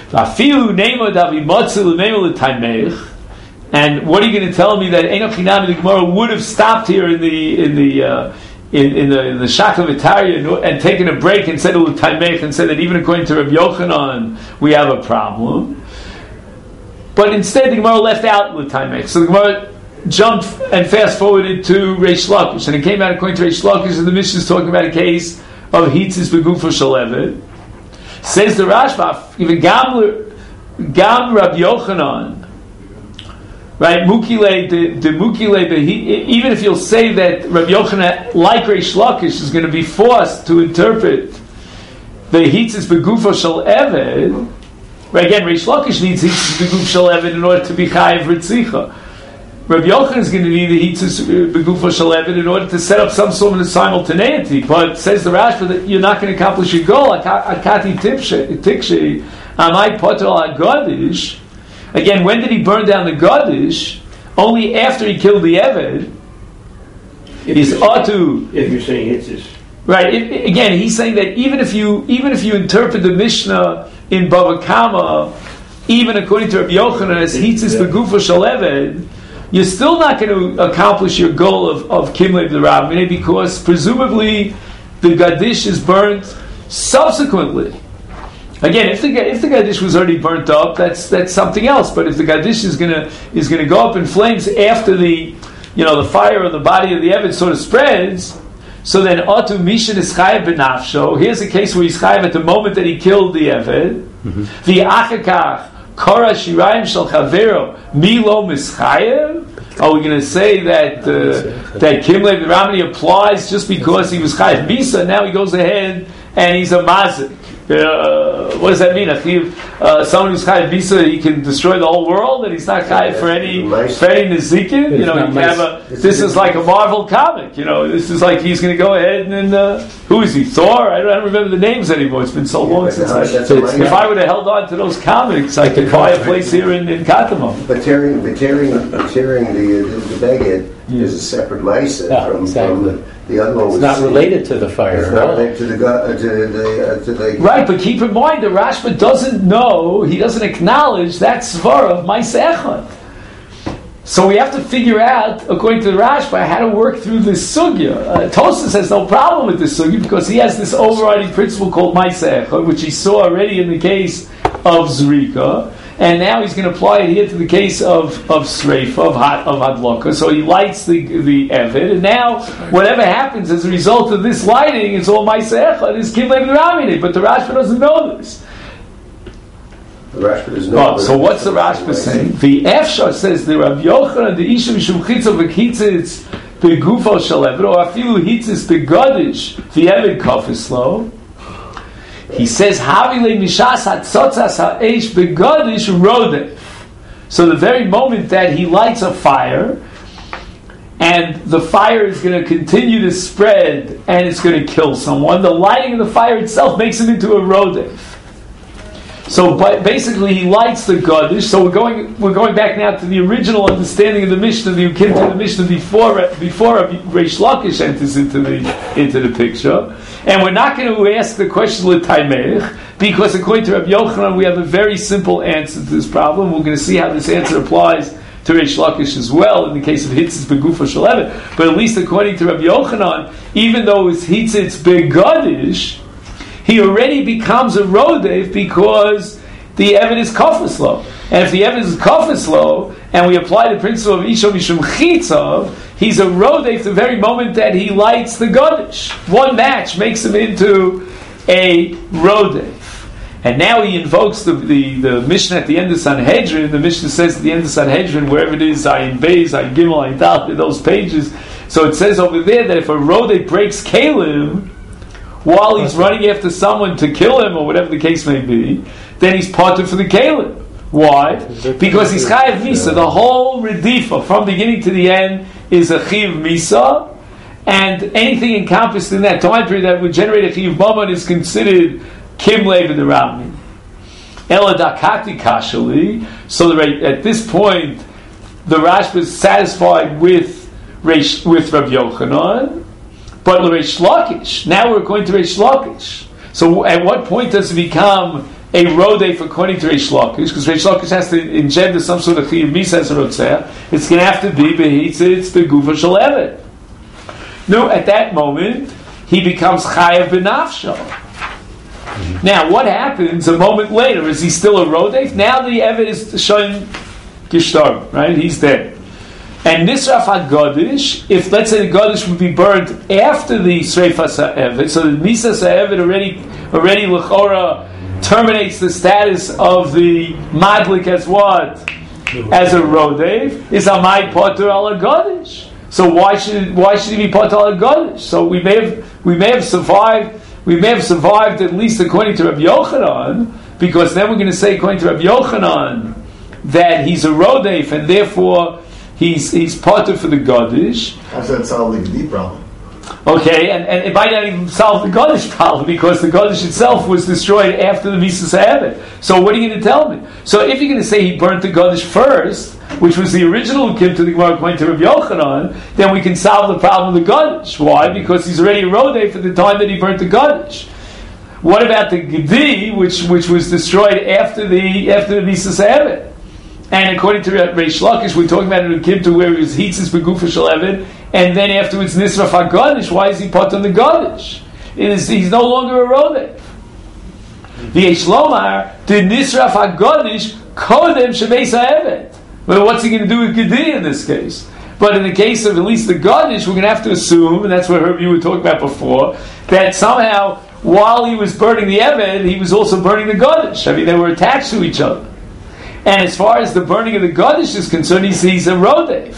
And what are you going to tell me that Enoch Hinami the Gemara would have stopped here in the in the uh, in, in the in the Shaka V'Tarya and, and taken a break and said and said that even according to Rabbi Yochanan we have a problem. but instead the Gemara left out l'taimek. So the Gemara jumped and fast forwarded to Reish Lakish, and it came out according to Reish Lakish, and the Mishnah is talking about a case of hitzis begufo shalevet. Says the Rashba, even Gam Gam Rabbi Yochanan, right? Mukile the the Mukile the even if you'll say that Rabbi Yochanan, like Reish Lakish, is going to be forced to interpret the hitzis begufo shalevet. Right, again, Reish Lakish needs hitzis begufo shalevet in order to be chayiv ritzicha. Rabbi Yochanan is going to need the hitzis begufo shalevet in order to set up some sort of simultaneity. But says the Rashba that you're not going to accomplish your goal. Akati tikshe amai potel agadish. Again, when did he burn down the gadish? Only after he killed the eved. Is atu. If you're saying hitzis, right? If, again, he's saying that even if you even if you interpret the Mishnah in Bava Kama, even according to Rabbi Yochanan as hitzis begufo shalevet, you're still not going to accomplish your goal of, of Kimlev the Rabbinah, because presumably the Gadish is burnt subsequently. Again, if the if the Gadish was already burnt up, that's that's something else. But if the Gadish is gonna is gonna go up in flames after the you know the fire on the body of the Eved sort of spreads, so then Otu Mishin is chayav b'nafsho. Here's a case where he's chayav at the moment that he killed the Eved. The achakach Kora Shirayim Shel Chavero Milo Mischayev. Are we going to say that uh, that Kimlev the Ramani applies just because he was Chayev Misa? Now he goes ahead and he's a Mazik. Uh, what does that mean? Uh, someone who's Chayev Misa, he can destroy the whole world, and he's not Chayev for any for any Nezikin. You know, you can have a, this is like a Marvel comic. You know, this is like he's going to go ahead and uh, who is he? Thor? I don't, I don't remember the names anymore. It's been so long since I. If I would have held on to those comics, I could buy a place here in, in Katamon. But tearing, but tearing, tearing the the, the beged yeah. is a separate ma'aseh yeah, from, exactly. from the, the other one. It's not related to the fire. It's not related to the uh, to the uh, to the. Right, but keep in mind the Rashba doesn't know. He doesn't acknowledge that svara of ma'aseh echad. So we have to figure out, according to the Rashba, how to work through this sugya. Uh, Tosfos has no problem with this sugya because he has this overriding principle called ma'aseh echad, which he saw already in the case of Zrika, and now he's going to apply it here to the case of of Sreifa, of Had, of Hadlaka. So he lights the the Eved, and now whatever happens as a result of this lighting, it's all ma'aseh echad, is Kimlev Ramini, but the Rashba doesn't know this. The Rashba doesn't know. Oh, so what's the Rashba saying? The Efshar says the Rav Yochanan the Isha Mishum Chitzo v'Kitzitz beGufo Shalevet or Afilu Hitzitz beGadish v'Eved Kafislo. He says Havile Mishas Hatzotzas Ha'esh beGadish Rodef. So the very moment that he lights a fire, and the fire is going to continue to spread, and it's going to kill someone, the lighting of the fire itself makes him into a Rodef. So basically, he lights the Gadish. So we're going we're going back now to the original understanding of the Mishnah, the Ukim to the Mishnah before before Reish Lakish enters into the into the picture. And we're not going to ask the question l'taimeich, because according to Rabbi Yochanan, we have a very simple answer to this problem. We're going to see how this answer applies to Reish Lakish as well in the case of hitzitz begufo shalevet. But at least according to Rabbi Yochanan, even though it's hitzitz begadish, he already becomes a rodev because the evidence is kafaslo. And if the evidence is kafaslo, and we apply the principle of isho mishum chitzav, he's a rodev the very moment that he lights the gadish. One match makes him into a rodev. And now he invokes the, the, the Mishnah at the end of Sanhedrin. The Mishnah says at the end of Sanhedrin, wherever it is, Ayin Beis, Ayin Gimel, Ayin Tal, those pages. So it says over there that if a rodev breaks kalim, while he's running after someone to kill him, or whatever the case may be, then he's parted for the kalim. Why? Because he's chayiv misa. The whole redifa, from beginning to the end, is a chiv misa, and anything encompassed in that time period that would generate a chiv mammon is considered kimlev in the Rami. Ela dakati kashali. So the, at this point, the Rashba is satisfied with with Rav Yochanan. But Reish Lakish, now we're going to Reish Lakish. So at what point does it become a rodef according to Reish Lakish? Because Reish Lakish has to engender some sort of chiyuv misa as a rotzeh. It's going to have to be behitzitz begufa shalevet. No, at that moment he becomes chayav b'nafsho. Now, what happens a moment later? Is he still a rodef? Now the Eved is showing gestorben, right? He's dead. And Nisraf HaGodish, if let's say the Godish would be burned after the Sreifas HaEved, so the Misas HaEved already, already L'chora terminates the status of the Madlik as what? As a Rodev, is Amai Potter Al HaGodish. So why should why should he be Potter Al HaGodish? So we may have we may have survived we may have survived at least according to Rabbi Yochanan, because then we're going to say according to Rabbi Yochanan that he's a Rodev and therefore He's he's potter for the Godish. How's that solve the problem? Okay, and, and it might not even solve the Godish problem because the Godish itself was destroyed after the Misas HaEved. So what are you going to tell me? So if you're going to say he burnt the Godish first, which was the original Kim to the Gemara according to Rabbi Yochanan, then we can solve the problem of the Godish. Why? Because he's already a Rodeh for the time that he burnt the Godish. What about the Gedi, which which was destroyed after the after the Misas HaEved? And according to Reish Lakish, we're talking about it in Kibtu where he was Hitzis Begufa Shel Eved, and then afterwards Nisraf HaGodish. Why is he put on the Godish? It is, he's no longer a Rodeh. The Eish Lomar, the Nisraf HaGodish, Kodem Shebeis HaEved. Well, what's he going to do with Gedi in this case? But in the case of at least the Godish, we're going to have to assume, and that's what Herb you were talking about before, that somehow while he was burning the Eved, he was also burning the Godish. I mean, they were attached to each other. And as far as the burning of the Godish is concerned, he sees a Rodev.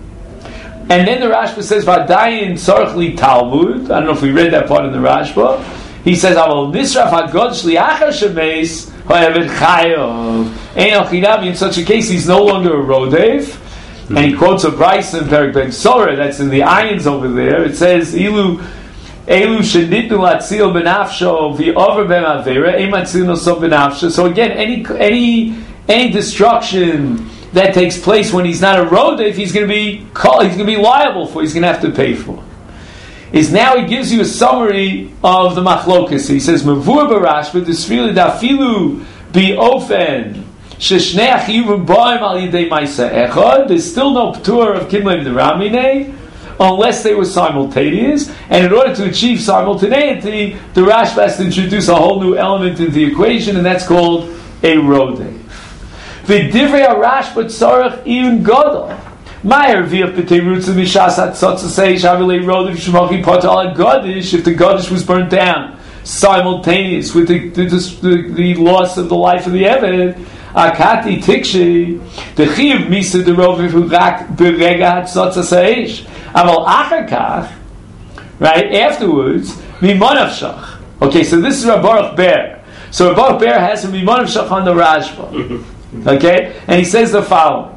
And then the Rashba says, Vadayin Tzorch Talmud. I don't know if we read that part in the Rashba. He says, Aval Nisraf HaGodish Liachar Shemeis Ha'eved Chayov. Ein al Chidam. In such a case, he's no longer a Rodev. And he quotes a Bryce in Perik Ben Sorah, that's in the Ayins over there. It says, Ilu Elu Shenitnu Latzil Benafsho V'over Ben Avera Ein Matzil Nosov Benafsho. So again, any any Any destruction that takes place when he's not a Rodev, he's going to be called, he's going to be liable for. He's going to have to pay for. Is now he gives you a summary of the machlokas. He says, "Mavur barashva desfili dafilu bi ofen sheshnei achiyuvim ba'im al yidei ma'isa echad." There's still no ptur of kimlev deramine unless they were simultaneous. And in order to achieve simultaneity, the Rashba has to introduce a whole new element into the equation, and that's called a Rodev. The divrei Rashba tzarich even gadol. Mayer v'yaf b'teirutz mishas hatzotza say shavilei rodev shmochi potal godish. If the godish was burnt down simultaneous with the the, the the loss of the life of the eved, akati tikshi the chiv misa the rodev who rak berega hatzotza seish. Aval achakach, right afterwards mimonavshach. Okay, so this is Baruch Ber. So Baruch Ber has a mimonavshach on the Rashba. Okay, and he says the following.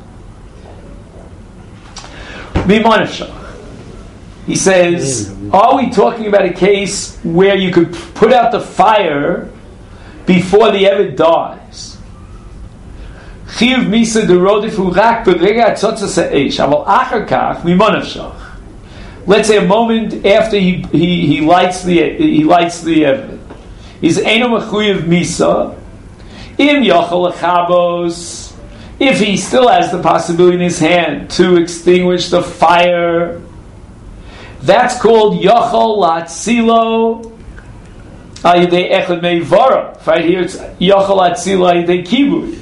He says, are we talking about a case where you could put out the fire before the Eved dies? Let's say a moment after he he, he lights the he lights the Eved. He's Eino Mechuyev Misa. Im Yochel Lechabos, if he still has the possibility in his hand to extinguish the fire, that's called Yochel Latzilo Ayidei Echad Meivara. Right here it's Yochel Latzilo Ayidei Kibui.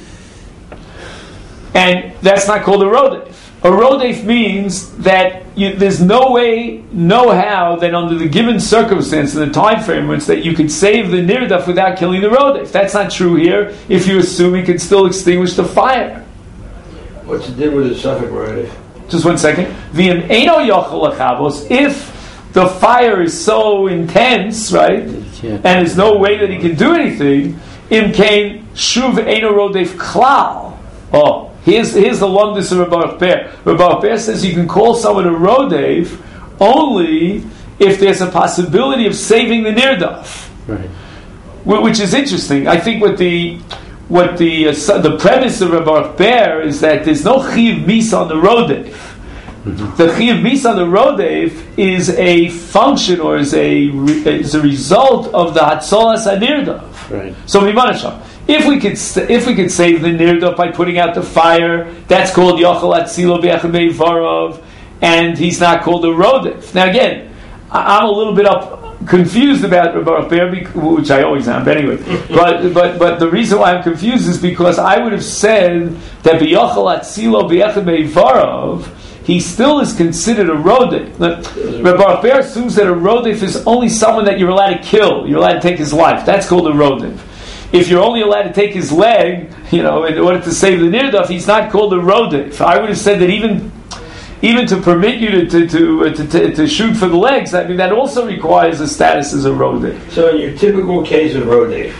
And that's not called a Rodef. A Rodef means that you, there's no way, no how, that under the given circumstance and the time frame that you could save the Nirdaf without killing the Rodef. That's not true here if you assume he can still extinguish the fire. What's the difference with the Suffolk Rodef? Just one second. V'im eino yochel lechavos, if the fire is so intense, right, and there's no way that he can do anything, im kain shuv eino Rodef klal. Oh. Here's, here's the lumdus of Baruch Ber. Baruch Ber says you can call someone a Rodev only if there's a possibility of saving the Nirdaf. Right. Which is interesting. I think what the what the uh, the premise of Baruch Ber is that there's no Chiv Misa on the Rodev. Mm-hmm. The Chiv Misa on the Rodev is a function or is a is a result of the Hatzolas HaNirdaf. Right. So Mimanashah. If we could, if we could save the Nirdaf by putting out the fire, that's called Yochel Atzilo B'Echad Varov, and he's not called a Rodef. Now again, I'm a little bit up confused about Baruch Ber, which I always am, but anyway. But but but the reason why I'm confused is because I would have said that B'yochel Atzilo B'echad Meivarav, he still is considered a rodef. Baruch Ber assumes that a rodef is only someone that you're allowed to kill. You're allowed to take his life. That's called a rodef. If you're only allowed to take his leg, you know, in order to save the nirdaf, he's not called a rodef. I would have said that even even to permit you to to, to, uh, to, to to shoot for the legs, I mean, that also requires a status as a rodef. So in your typical case of rodef,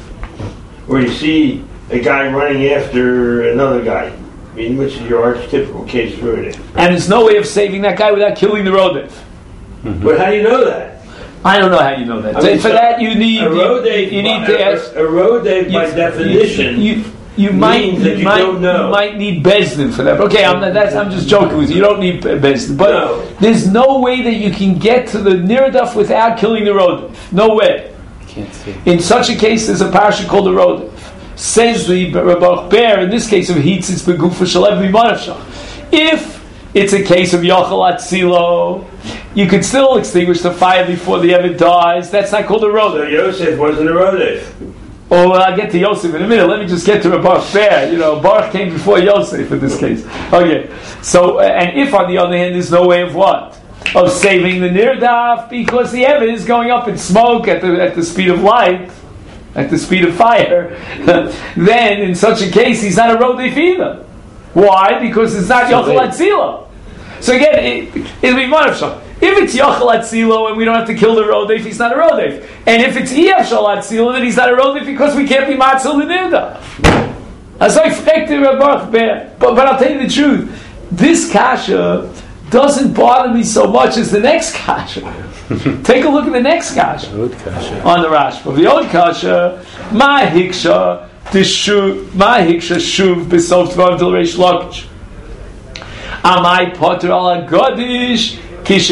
where you see a guy running after another guy, I mean, which is your archetypical case of rodef. And there's no way of saving that guy without killing the rodef. Mm-hmm. But how do you know that? I don't know how you know that. I So mean, for so that, you need a rodef. you, you need by, to ask. A, a rodef, by you, definition, you, you, you might means that you, you might don't know. you might need bezdin for that. Okay, I'm not, that's I'm just joking with you. You don't need bezdin, but No. there's no way that you can get to the nirdaf without killing the rodef. No way. Can't see. In such a case, there's a parasha called the rodef. Says the Baruch Ber, in this case of hitzitz begufa shalev b'manavshach. If it's a case of yochel atzilo, you can still extinguish the fire before the Eved dies. That's not called a so rodef. Yosef wasn't a rodef. Oh, well, I'll get to Yosef in a minute. Let me just get to Baruch Ber. You know, Baruch came before Yosef in this case. Okay. So, uh, and if on the other hand, there's no way of what? Of saving the nirdaf, because the Eved is going up in smoke at the at the speed of light, at the speed of fire, then in such a case, he's not a rodef either. Why? Because it's not Yochel Atzilo. So again, it, it'll be Manavshach. If it's Yochel Atzilo and we don't have to kill the rodef, he's not a rodef. And if it's Iyaf Shal Atzilo, then he's not a rodef because we can't be Matzil L'Nirda. As I expected, Baruch Ber. But but I'll tell you the truth. This kasha doesn't bother me so much as the next kasha. Take a look at the next kasha Old kasha. on the Rashba. The old kasha, Ma Hiksha, Tishu, Ma Hiksha Shuv B'Sof Tvav Del Reish Lakish. Amai Potter Ala Godish. As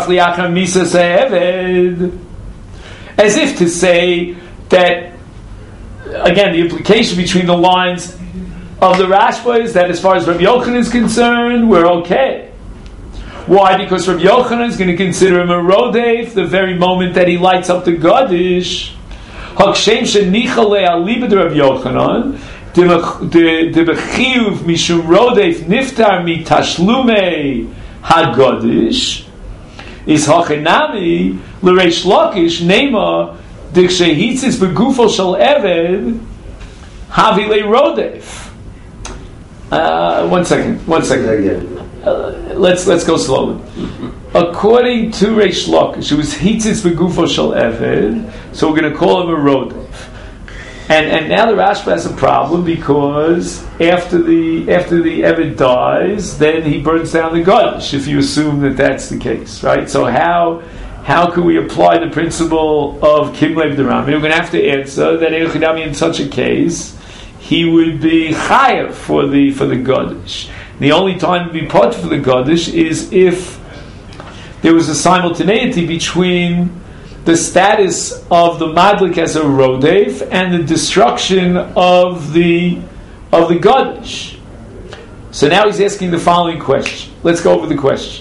if to say that, again, the implication between the lines of the Rashba is that as far as Rabbi Yochanan is concerned, we're okay. Why? Because Rabbi Yochanan is going to consider him a rodef the very moment that he lights up the Gadish. Hakshem shenichale alibed Rabbi Yochanan de bechiyuv mishum rodef niftar mitashlume Hagodish is hachenami l'reish lakish nema dikshehitzis begufo shel eved havile rodef. Uh, one second, one second. Uh, let's let's go slowly. According to Reish Lakish, it was hitzis begufo shel eved, so we're going to call him a rodef. And and now the Rashba has a problem because after the after the Eved dies, then he burns down the Gadish. If you assume that that's the case, right? So how how can we apply the principle of Kimlev Deram? We're going to have to answer that in such a case he would be chayav for the for the Gadish. The only time to be part for the Gadish is if there was a simultaneity between the status of the Madlik as a rodef and the destruction of the of the Gadish. So now he's asking the following question. Let's go over the question.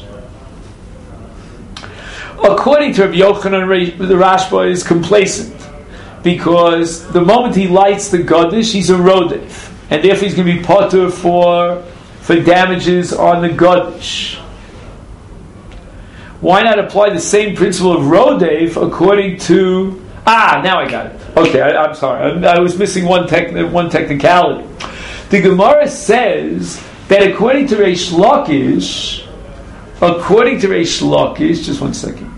According to Rabbi Yochanan, the Rashba is complacent because the moment he lights the Gadish, he's a rodef, and therefore he's going to be potter for for damages on the Gadish. Why not apply the same principle of rodef according to... Ah, now I got it. Okay, I, I'm sorry. I, I was missing one, techni- one technicality. The Gemara says that according to Reish Lakish, according to Reish Lakish, just one second.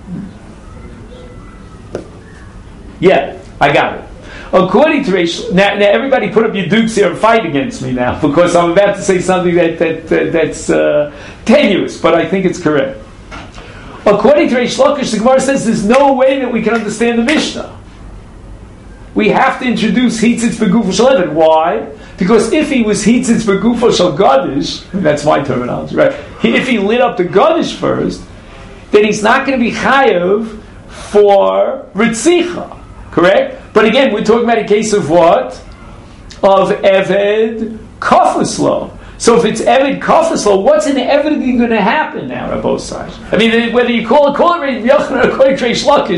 Yeah, I got it. According to Reish... Now, now everybody put up your dukes here and fight against me now because I'm about to say something that, that, that that's uh, tenuous, but I think it's correct. According to Reish Lakish, the Gemara says there's no way that we can understand the Mishnah. We have to introduce hitzitz begufo shel eved. Why? Because if he was hitzitz begufo shel gadish, that's my terminology, right? If he lit up the gadish first, then he's not going to be chayav for ritzicha, correct? But again, we're talking about a case of what? Of eved kafuslo. So if it's Eved Kafaslo, what's in Eved going to happen now on both sides? I mean, whether you call it, call it Rabbi Yochanan or call it Reish Lakish,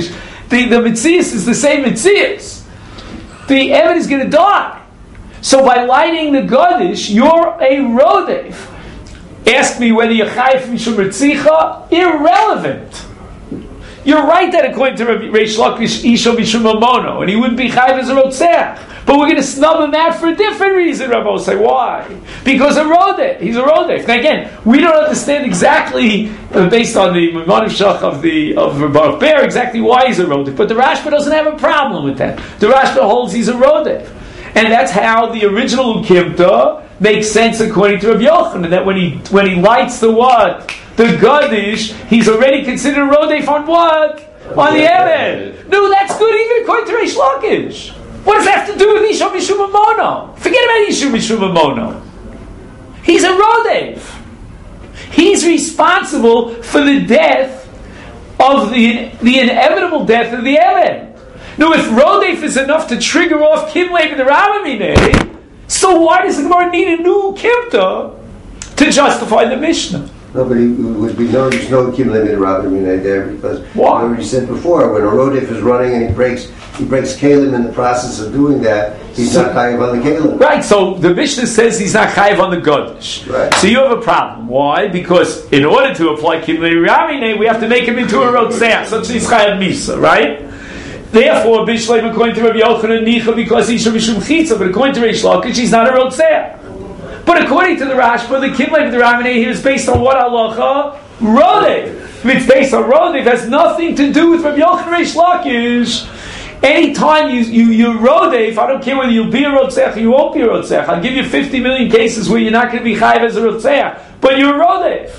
the, the Metzias is the same Metzias. The Eved is going to die. So by lighting the Gadish, you're a Rodev. Ask me whether you're Chayef Mishum Ritzicha, irrelevant. You're right that according to Reish Lakish, Isha Mishum Mamono, and he wouldn't be Chayef as a Rotzeach. But we're going to snub him out for a different reason, Rabbi will say. Why? Because a Rodef. He's a Rodef. Now again, we don't understand exactly, uh, based on the Maimonides Shach of the of Baruch Ber, exactly why he's a Rodef. But the Rashba doesn't have a problem with that. The Rashba holds he's a Rodef. And that's how the original Ukimta makes sense according to Rabbi Yochanan, that when he when he lights the what? The Gadish, he's already considered a Rodef on what? On the Eved. No, that's good even according to Reish Lakish. What does that have to do with Isha Mishum Mamono? Forget about Isha Mishum Mamono. He's a Rodev. He's responsible for the death of the the inevitable death of the Eved. Now, if Rodev is enough to trigger off Kimlev and the Ramamine, so why does the Gemara need a new Kimta to justify the Mishnah? No, but it would be no, there's no Kimlev and Ramamine there because why? I already said before, when a Rodef is running and he breaks he breaks Kalim in the process of doing that, he's so, not chayiv on the Kalim. Right, so the Mishnah says he's not chayiv on the Gadish. Right. So you have a problem. Why? Because in order to apply Kimlei Ramine, we have to make him into a Rotzeach, such as he's chayiv Misa, right? Therefore, Bishleim, according to Rabbi Yochanan, Nicha, because he's a Mishum Chitza, but according to Reish Lakish, he's not a Rotzeach. But according to the Rashba, the Kimlei Ramine here is based on what halacha? Rodev. If it's based on Rodev, it has nothing to do with Rabbi Yochanan Reish Lakish. Anytime you, you, you're Rodef, I don't care whether you'll be a Rotzeach or you won't be a Rotzeach. I'll give you fifty million cases where you're not going to be Chayiv as a Rotzeach, but you're a Rodef.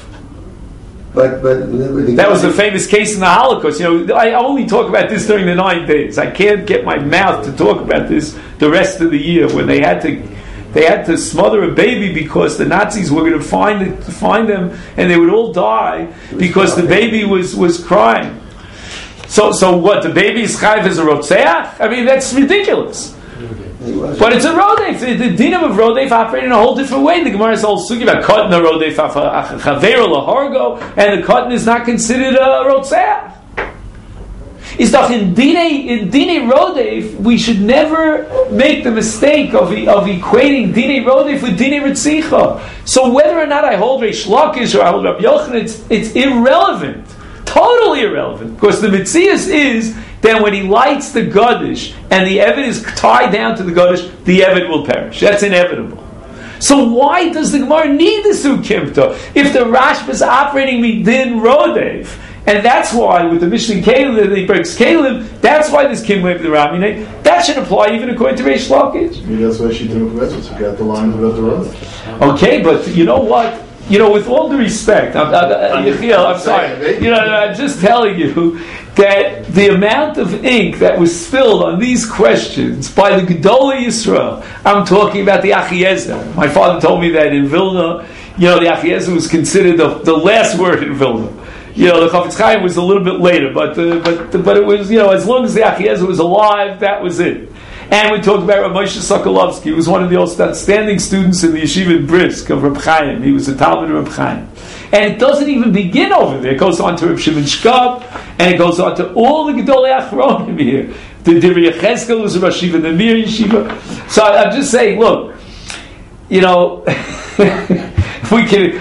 But, but the that was the famous case in the Holocaust. You know, I only talk about this during the nine days. I can't get my mouth to talk about this the rest of the year when they had to they had to smother a baby because the Nazis were going to find it, find them and they would all die because the baby was, was crying. So, so what? The baby is chayiv as a rotzeach? I mean, that's ridiculous. But it's a rodef. The, the dinam of rodef operate in a whole different way. The Gemara is all sugi about cotton a rodef chaver lahargo, and the cotton is not considered a rotzeach. Is that in dine in dine rodef we should never make the mistake of of equating dine rodef with dine ritzicha. So whether or not I hold Reish Lakish or I hold Rabbi Yochanan, it's it's irrelevant. Totally irrelevant, because the Metzias is that when he lights the Gadish and the Eved is tied down to the Gadish, the Eved will perish. That's inevitable. So why does the Gemara need the Sukimta if the Rashba is operating midin Rodev? And that's why with the Mishnah Kalim that he breaks Kalim, that's why this Kimlev the Ramine, that should apply even according to Reish Lakish. Maybe that's why she didn't get the line about the Rodev. Okay, but you know what? You know, with all the respect, I'm, I'm, Yechiel, I'm sorry. You know, I'm just telling you that the amount of ink that was spilled on these questions by the Gedolei Yisrael, I'm talking about the Achiezer. My father told me that in Vilna, you know, the Achiezer was considered the, the last word in Vilna. You know, the Chafetz Chaim was a little bit later, but uh, but but it was, you know, as long as the Achiezer was alive, that was it. And we talked about Rav Moshe Sokolovsky. He was one of the outstanding students in the yeshiva in Brisk of Reb Chaim. He was a Talmud of Reb Chaim. And it doesn't even begin over there. It goes on to Reb Shimon Shkab, and it goes on to all the Gedolei Achronim here. The Divrei Yechezkel was a Rosh Yeshiva, the Mir Yeshiva. So I'm just saying, look, you know, we can.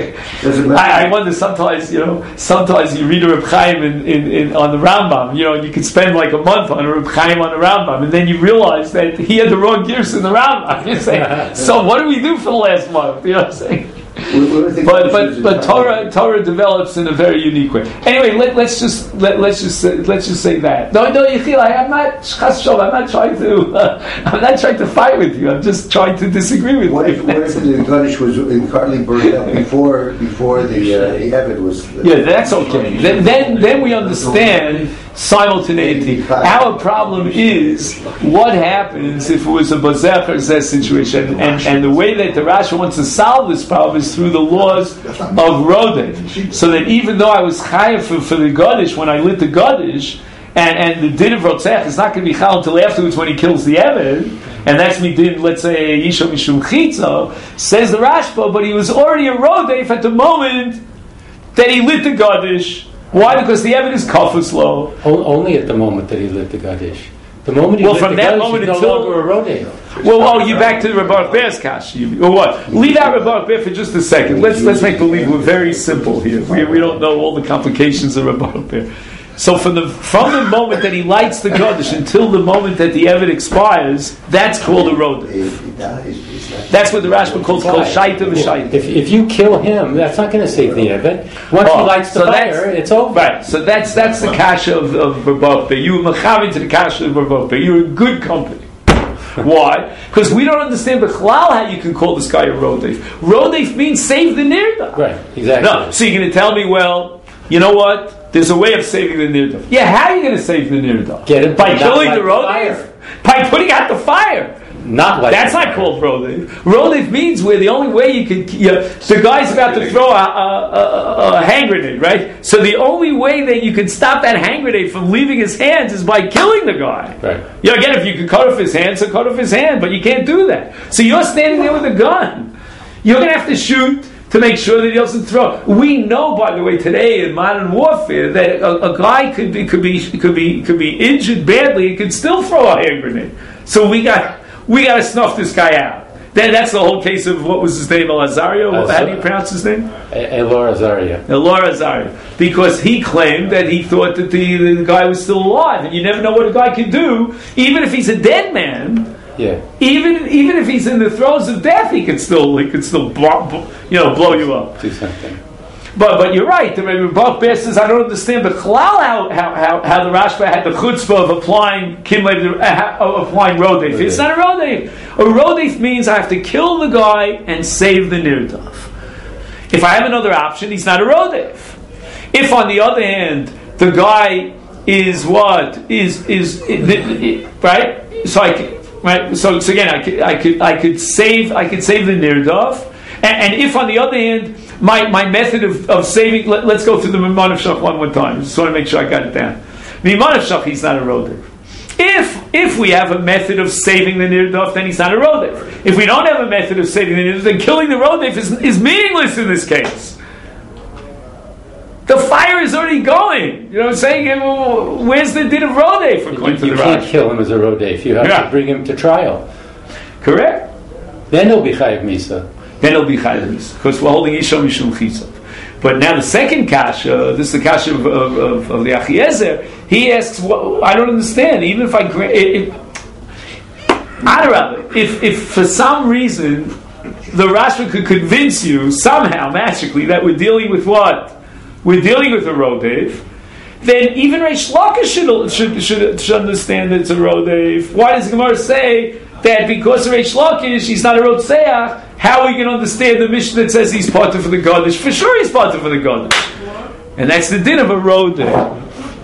I, I wonder sometimes, you know, sometimes you read a Reb Chaim in, in, in, on the Rambam, you know, and you could spend like a month on a Reb Chaim on the Rambam, and then you realize that he had the wrong gears in the Rambam. You say, so what do we do for the last month? You know what I'm saying? But but but Torah Torah develops in a very unique way. Anyway, let, let's just let, let's just say, let's just say that. No, no, Yechiel, I'm not chas shov, I'm not trying to uh, I'm not trying to fight with you. I'm just trying to disagree with what you. If, what if the Gadish was partly burned up before before the uh, the Eved was? Uh, yeah, that's okay. Then then then we understand simultaneity. Our problem is what happens if it was a Bazech or Zeh situation, and, and the way that the Rashi wants to solve this problem is through the laws of Rodeh. So that even though I was chayav for, for the Gadish when I lit the Gadish, and, and the din of Rotzech is not going to be chal until afterwards when he kills the Eved, and that's me din, let's say, Yisho Mishum Chitza, says the Rashba, but he was already a Rodeh at the moment that he lit the Gadish. Why? Because the evidence is kafus lo. O- Only at the moment that he lit the Gadish. The moment he Well, lit from the that Gadish, moment he's no until- longer a Rodef. Well, oh, you back to the Rabbah Bear's kash. You- Or what? Leave out Rabbah Bear for just a second. Let's let's make believe we're very simple here. We, we don't know all the complications of Rabbah Bear. So from the from the moment that he lights the Gadish until the moment that the Evid expires, that's called a Rodef. If he dies, he's not. That's what the Rashba calls called shaita v'shaita. If, if you kill him, that's not going to save the Evid. Once Oh, he lights the so fire, that's- it's over. Right, so that's that's the kasha of, of Rabbah Bear. You were machavin to the kasha of Rabbah Bear. You're in good company. Why? Because we don't understand b'chlal how you can call this guy a Rodef. Rodef means save the nirda. Right, exactly. No, so you're going to tell me, well, you know what? There's a way of saving the nirda. Yeah, how are you going to save the nirda? Get him by to killing not the light the Rodef? By putting out the fire. Not like That's not called Rodef. Rodef means where the only way you can, you know, the guy's about to throw a, a, a, a hand grenade, right? So the only way that you can stop that hand grenade from leaving his hands is by killing the guy. Right. You know, again, if you can cut off his hand, so cut off his hand, but you can't do that. So you're standing there with a gun. You're going to have to shoot to make sure that he doesn't throw. We know, by the way, today in modern warfare that a, a guy could be could be could be could be injured badly and could still throw a hand grenade. So we got we got to snuff this guy out. That, that's the whole case of what was his name, El Azario. Azar- How do you pronounce his name? Elor Azaria. Elor Azario, because he claimed that he thought that the, the guy was still alive, and you never know what a guy can do, even if he's a dead man. Yeah. Even even if he's in the throes of death, he could still he could still blow, you know blow you up. Do something. But but you're right. The Rebbe Bear says I don't understand, but Chalal how how how, how the Rashba had the chutzpah of applying Kimlev uh, of applying Rodef. It's not a Rodef. A Rodef means I have to kill the guy and save the Nirdaf. If I have another option, he's not a Rodef. If on the other hand the guy is what is is, is, is right, so I. Can, Right, so, so again, I could, I could, I could save, I could save the nirdaf, and, and if on the other hand, my, my method of, of saving, let, let's go through the Miman of Shach one more time. Just want to make sure I got it down. Miman of Shach, he's not a rodef. If if we have a method of saving the nirdaf, then he's not a rodef. If we don't have a method of saving the nirdaf, then killing the rodef is, is meaningless in this case. The fire is already going. You know what I'm saying? Where's the din of Rodef according You, to you the can't Rashi? kill him as a Rodef. You have Yeah. to bring him to trial. Correct. Then he'll be Chayiv Misa. Then it'll be Chayavis, because we're holding Isha Mishum Chisav. But now the second kasha, this is the kasha of, of, of, of the Achiezer, he asks, well, I don't understand, even if I grant, if, if, if for some reason the Rashba could convince you somehow, magically, that we're dealing with what? We're dealing with a Rodev, then even Reish Lakish should, should, should, should understand that it's a Rodev. Why does the Gemara say that because of Reish Lakish, he's not a Rotseach? How are we going to understand the Mishnah that says he's part of the Gadish? For sure he's part of the Gadish. And that's the din of a Rodev.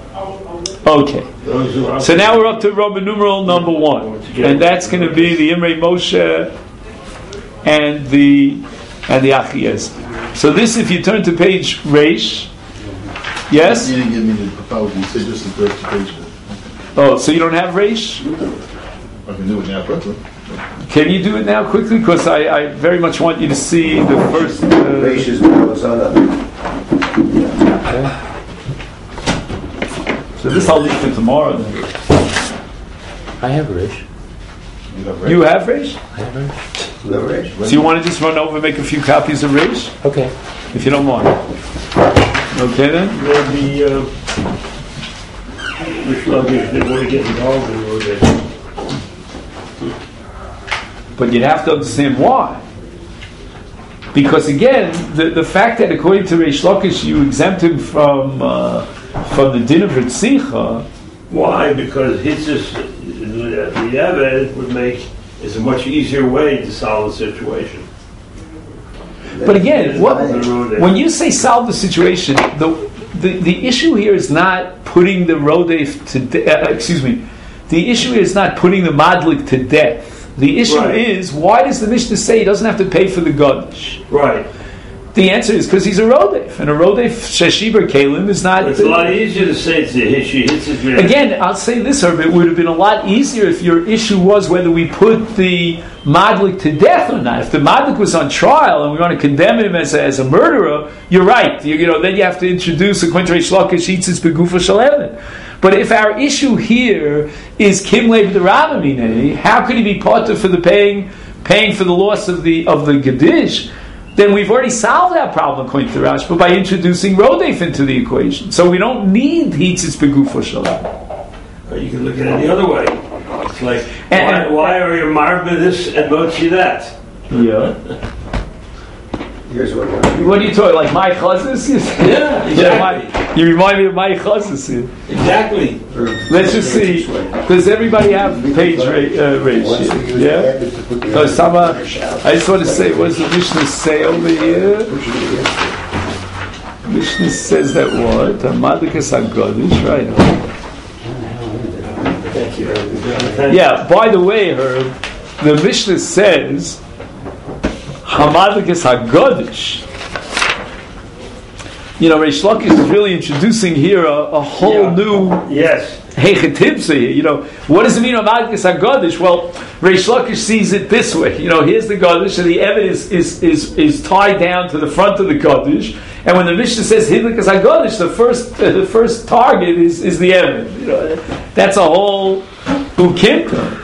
Okay. So now we're up to Roman numeral number one. And that's going to be the Imrei Moshe and the and the Achiezer. So this, if you turn to page Reish, yes? You didn't give me the proposal. You said just the first page. Oh, so you don't have Reish? I can do it now quickly. Can you do it now quickly? Because I, I very much want you to see the first... Uh, Reish is Hosanna. so this I'll leave for tomorrow then. I have Rish. You have You have Reish? I have Rish. No Reish. So you want to just run over and make a few copies of Reish? Okay. If you don't mind. Okay then? The uh, the sluggish didn't want to get involved in Rodef. But you'd have to understand why. Because again, the, the fact that according to Reish Lakish you exempt him from uh, from the din of Ritzicha. Why? Because Hitzis, the the Eved would make is a much easier way to solve the situation. But again, what, when you say solve the situation, the, the the issue here is not putting the Rodef to de- uh, excuse me, the issue here is not putting the Madlik to death. The issue Right. is, why does the Mishnah say he doesn't have to pay for the Gadish? Right. The answer is because he's a rodef, and a rodef sheshiber kalim is not. It's a lot easier to say it's a she hits his mirror. Again, I'll say this, Herb, it would have been a lot easier if your issue was whether we put the madlik to death or not. If the madlik was on trial and we want to condemn him as a, as a murderer, you're right. You, you know, then you have to introduce a quintrei shlokish itzis begufa shalevet. But if our issue here is kim lev the rabamine, how could he be potter for the paying paying for the loss of the of the gedish? Then we've already solved that problem, according to Rashba, by introducing rodef into the equation. So we don't need hitzis begufo shalom. You can look at it the other way. It's like, and, why, and, why are you marba this and motzi that? Yeah. Here's what What are you talking, like my chazis? Yeah, exactly. Yeah, my, you remind me of my chazis here. Exactly. Let's just see. Does everybody have page ra- uh, ratio? Yeah? So, Sama, I just want to say, what does the Mishnah say over here? Mishnah says that what? Amadikas HaGodish, right? Thank you. Yeah, by the way, Herb, the Mishnah says Hamadikas HaGodish. You know, Reish Lakish is really introducing here a, a whole Yeah. new Yes. Heichetibsa here. You know, what does it mean Hamadikas HaGodish? Well, Reish Lakish sees it this way. You know, here's the Godish, and the evidence is, is, is tied down to the front of the Godish. And when the Mishnah says Hidlikas HaGodish, the first uh, the first target is, is the evidence. You know, that's a whole ukimta.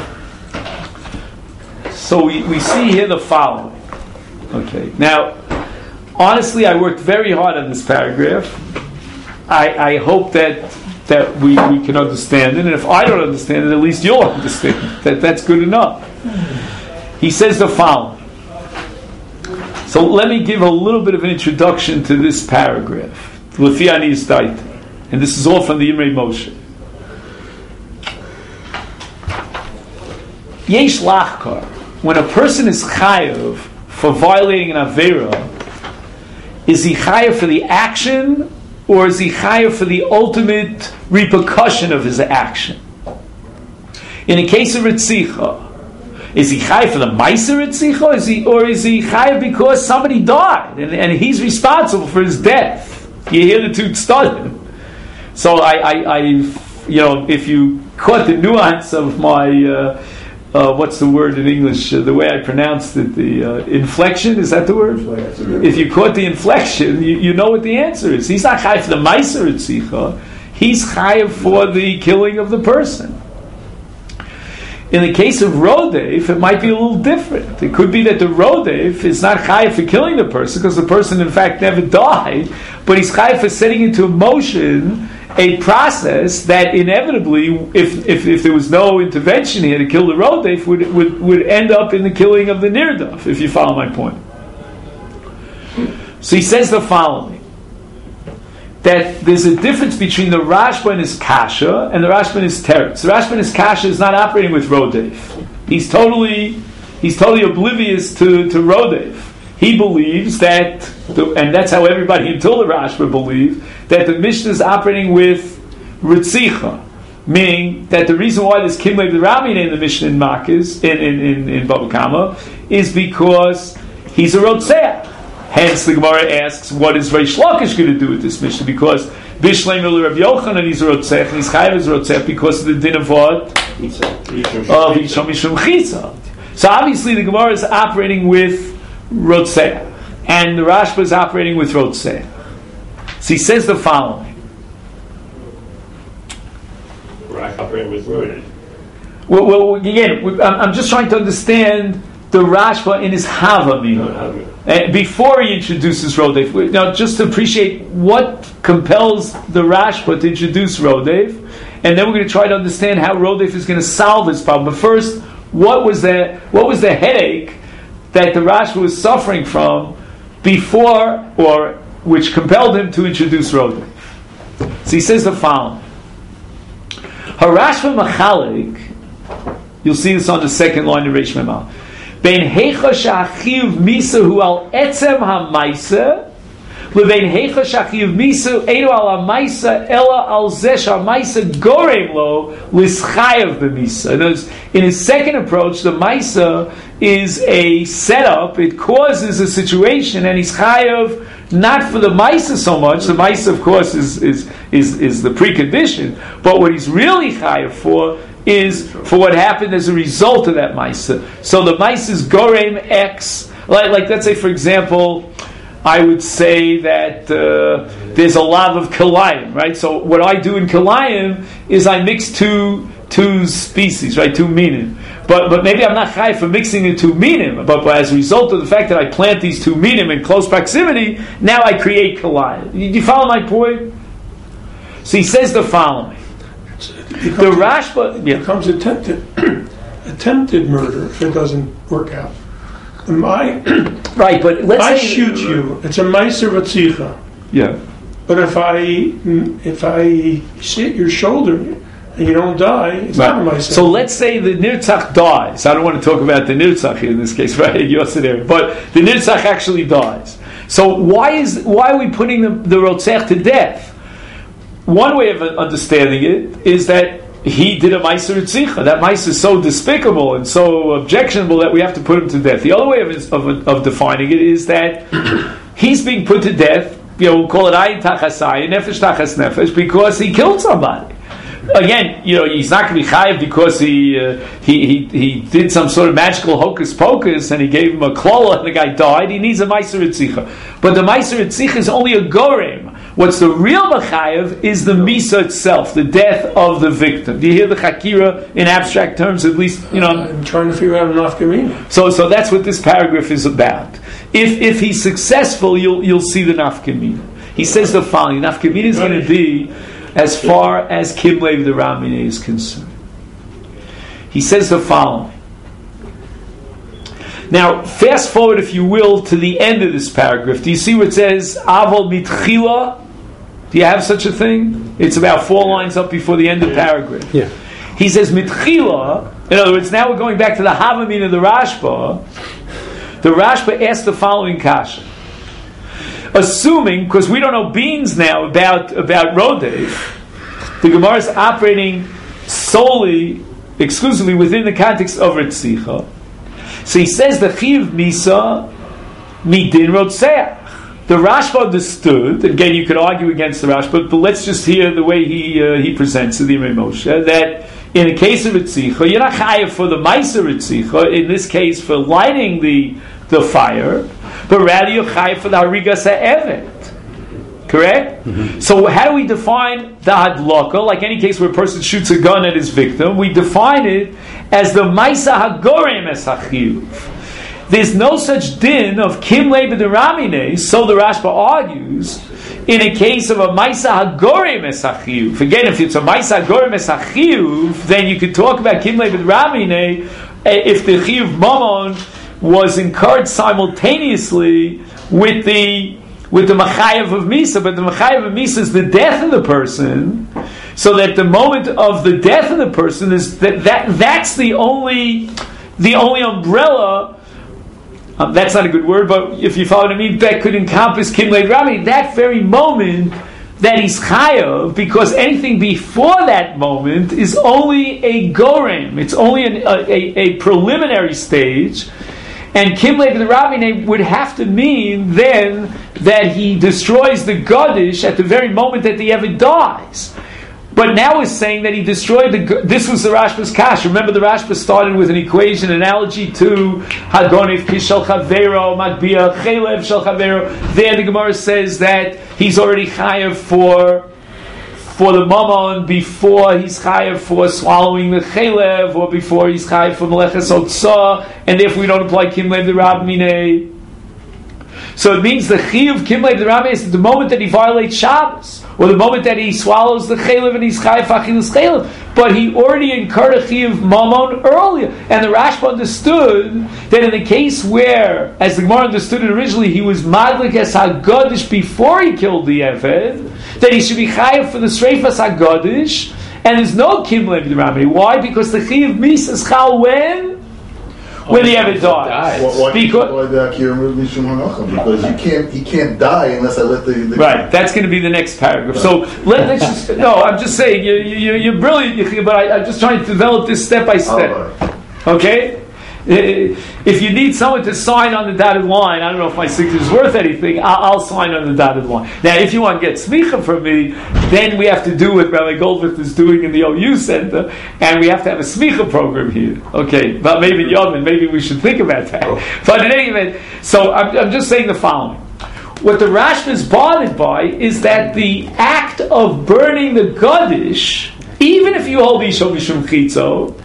So we, we see here the following. Okay, now, honestly, I worked very hard on this paragraph. I, I hope that that we, we can understand it, and if I don't understand it, at least you'll understand it. That that's good enough. He says the following. So let me give a little bit of an introduction to this paragraph. Lefi ani istaita. And this is all from the Imrei Moshe. Yesh lachkar. When a person is chayav for violating an avera, is he chayav for the action, or is he chayav for the ultimate repercussion of his action? In the case of Ritzicha, is he chayav for the ma'aser Ritzicha, is he, or is he chayav because somebody died and, and he's responsible for his death? You hear the two studying. So I, I, I, you know, if you caught the nuance of my. Uh, Uh, what's the word in English? Uh, the way I pronounced it, the uh, inflection, is that the word? If you caught the inflection, you, you know what the answer is. He's not chayav for the ma'aser tzitcha. He's chayav for the killing of the person. In the case of rodef, it might be a little different. It could be that the rodef is not chayav for killing the person, because the person, in fact, never died, but he's chayav for setting into motion a process that inevitably, if, if if there was no intervention here to kill the rodef, would, would would end up in the killing of the nirdaf, if you follow my point. So he says the following, that there's a difference between the Rashba and his kasha and the Rashba and his teretz. The Rashba and his kasha is not operating with rodef. He's totally he's totally oblivious to, to rodef. He believes that, the, and that's how everybody until the Rashba believed, that the Mishnah is operating with Ritzicha, meaning that the reason why there's Kimlev the Rabin in the Mishnah in Makis, in, in, in, in Bava Kama, is because he's a Rotzeach. Hence the Gemara asks, what is Reish Lakish going to do with this Mishnah? Because Bishlei Miller Rabbi Yochanan is a Rotzeach, and he's Chayav is a Rotzeach because of the din of what? Of Yisham Mishum Chitza. So obviously the Gemara is operating with Rotzeach, and the Rashba is operating with Rotzeach. So he says the following. Right, operating with rodef. Well, well again, I'm, I'm just trying to understand the Rashba in his Havamina. Uh, before he introduces Rodef. Now, just to appreciate what compels the Rashba to introduce Rodef, and then we're going to try to understand how Rodef is going to solve this problem. But first, what was the, what was the headache that the Rashba was suffering from before, or which compelled him to introduce Rodef? So he says the following. Harashva Machalik, you'll see this on the second line of Reish Memal. Ben Heicha Sha'achiv Misa Hu Al Etzem HaMaisa Levein heicha shachiv misu einu al ha'maisa ela al zeh sha'maisa gorem lo lischayev b'misa. In his second approach, the maisa is a setup. It causes a situation, and he's chayev not for the maisa so much. The maisa, of course, is is is is the precondition. But what he's really chayev for is for what happened as a result of that maisa. So the maisa is gorem X. Like, like let's say, for example, I would say that uh, there's a lot of kalayim, right? So what I do in kalayim is I mix two two species, right? Two minim. But but maybe I'm not chai for mixing the two minim. But, but as a result of the fact that I plant these two minim in close proximity, now I create kalayim. Do you follow my point? So he says the following. The Rashba yeah. becomes attempted attempted murder if it doesn't work out. My right, but let's I say shoot you. It's a meiser vatzicha. Yeah. But if I if I hit your shoulder and you don't die, it's right. not a meiser. So let's say the nirtzach dies. I don't want to talk about the nirtzach here in this case, right? Yoser, but the nirtzach actually dies. So why is why are we putting the, the rotzech to death? One way of understanding it is that he did a meiser ritzicha. That meiser is so despicable and so objectionable that we have to put him to death. The other way of, of, of defining it is that he's being put to death, you know, we'll call it ayin tachas ayin, nefesh tachas nefesh, because he killed somebody. Again, you know, he's not going to be chayiv because he, uh, he he he did some sort of magical hocus pocus and he gave him a klola and the guy died. He needs a meiser ritzicha. But the meiser ritzicha is only a gorem. What's the real machayev is the misa itself, the death of the victim. Do you hear the chakira in abstract terms? At least, you know. I'm trying to figure out an nafkamina. So, so that's what this paragraph is about. If if he's successful, you'll you'll see the nafkamina. He says the following: nafkamina is going to be as far as Kimlev the Ramine is concerned. He says the following. Now, fast forward, if you will, to the end of this paragraph. Do you see where it says Avol mitchila? Do you have such a thing? It's about four lines up before the end of the paragraph. Yeah. He says mitchila. In other words, now we're going back to the Havamin of the Rashba. The Rashba asked the following kasha. Assuming, because we don't know beans now about about Rodev, the Gemara is operating solely, exclusively within the context of Ritzicha. So he says the Chiv Misa Midin Rotzeach. The Rashba understood, again you could argue against the Rashba, but let's just hear the way he uh, he presents it, the Imrei Moshe, that in the case of Ritzicha, you're not chayav for the Ma'aser Ritzicha, in this case for lighting the the fire, but rather you're chayav for the Harigas HaEvet. Correct? Mm-hmm. So how do we define the hadlaka? Like any case where a person shoots a gun at his victim, we define it as the Maisa Hagorem Es Hachiyuv. There's no such din of Kim Lebe de Ramine, so the Rashba argues, in a case of a Maisa Hagorem Es Hachiyuv. Again, if it's a Maisa Hagorem Es Hachiyuv, then you could talk about Kim Lebe de Ramine if the Chiyuv Mamon was incurred simultaneously with the with the Machayev of Misa, but the Machayev of Misa is the death of the person, so that the moment of the death of the person is that, that that's the only the only umbrella, um, that's not a good word, but if you follow what I mean, that could encompass Kimlei Rami, that very moment that he's Chayav, because anything before that moment is only a gorem, it's only an, a, a, a preliminary stage. And Kimlei the Ravine would have to mean then that he destroys the Gadish at the very moment that the Eved dies. But now he's saying that he destroyed the. This was the Rashba's Kash. Remember, the Rashba started with an equation, analogy to Hagonif Kishal Chavero Magbia Chelev Shal Chavero. There, the Gemara says that he's already chayav for. for the mamon before he's chayav for swallowing the chelev, or before he's chayav for meleches otzah, and therefore we don't apply kimlev the rabmine. So it means the chiyuv kimlev the rabmine is the moment that he violates Shabbos, or the moment that he swallows the chelev and he's chayav achilus chelev. But he already incurred a chiyuv mamon earlier, and the Rashba understood that in the case where, as the Gemara understood it originally, he was madlik as hagadish before he killed the eved, that he should be chayav for the streifas hagadish, and there's no kimlev the rabbi. Why? Because the chiyuv mis is chal when when the Eved dies. Why, why, because, why the Akira Mishum Hanacham? Because you can't, he can't die unless I let the, the right, that's going to be the next paragraph. So let, let's just, no, I'm just saying, you, you, you're brilliant, Yechiel, but I, I'm just trying to develop this step by step. Oh, Okay? If you need someone to sign on the dotted line, I don't know if my signature is worth anything, I'll, I'll sign on the dotted line. Now, if you want to get smicha from me, then we have to do what Rabbi Goldwith is doing in the O U Center, and we have to have a smicha program here. Okay, but maybe Yom, maybe we should think about that. Oh. But in any event, so I'm, I'm just saying the following. What the Rashba is bothered by is that the act of burning the Gadish, even if you hold Isho Mishum Chitzo,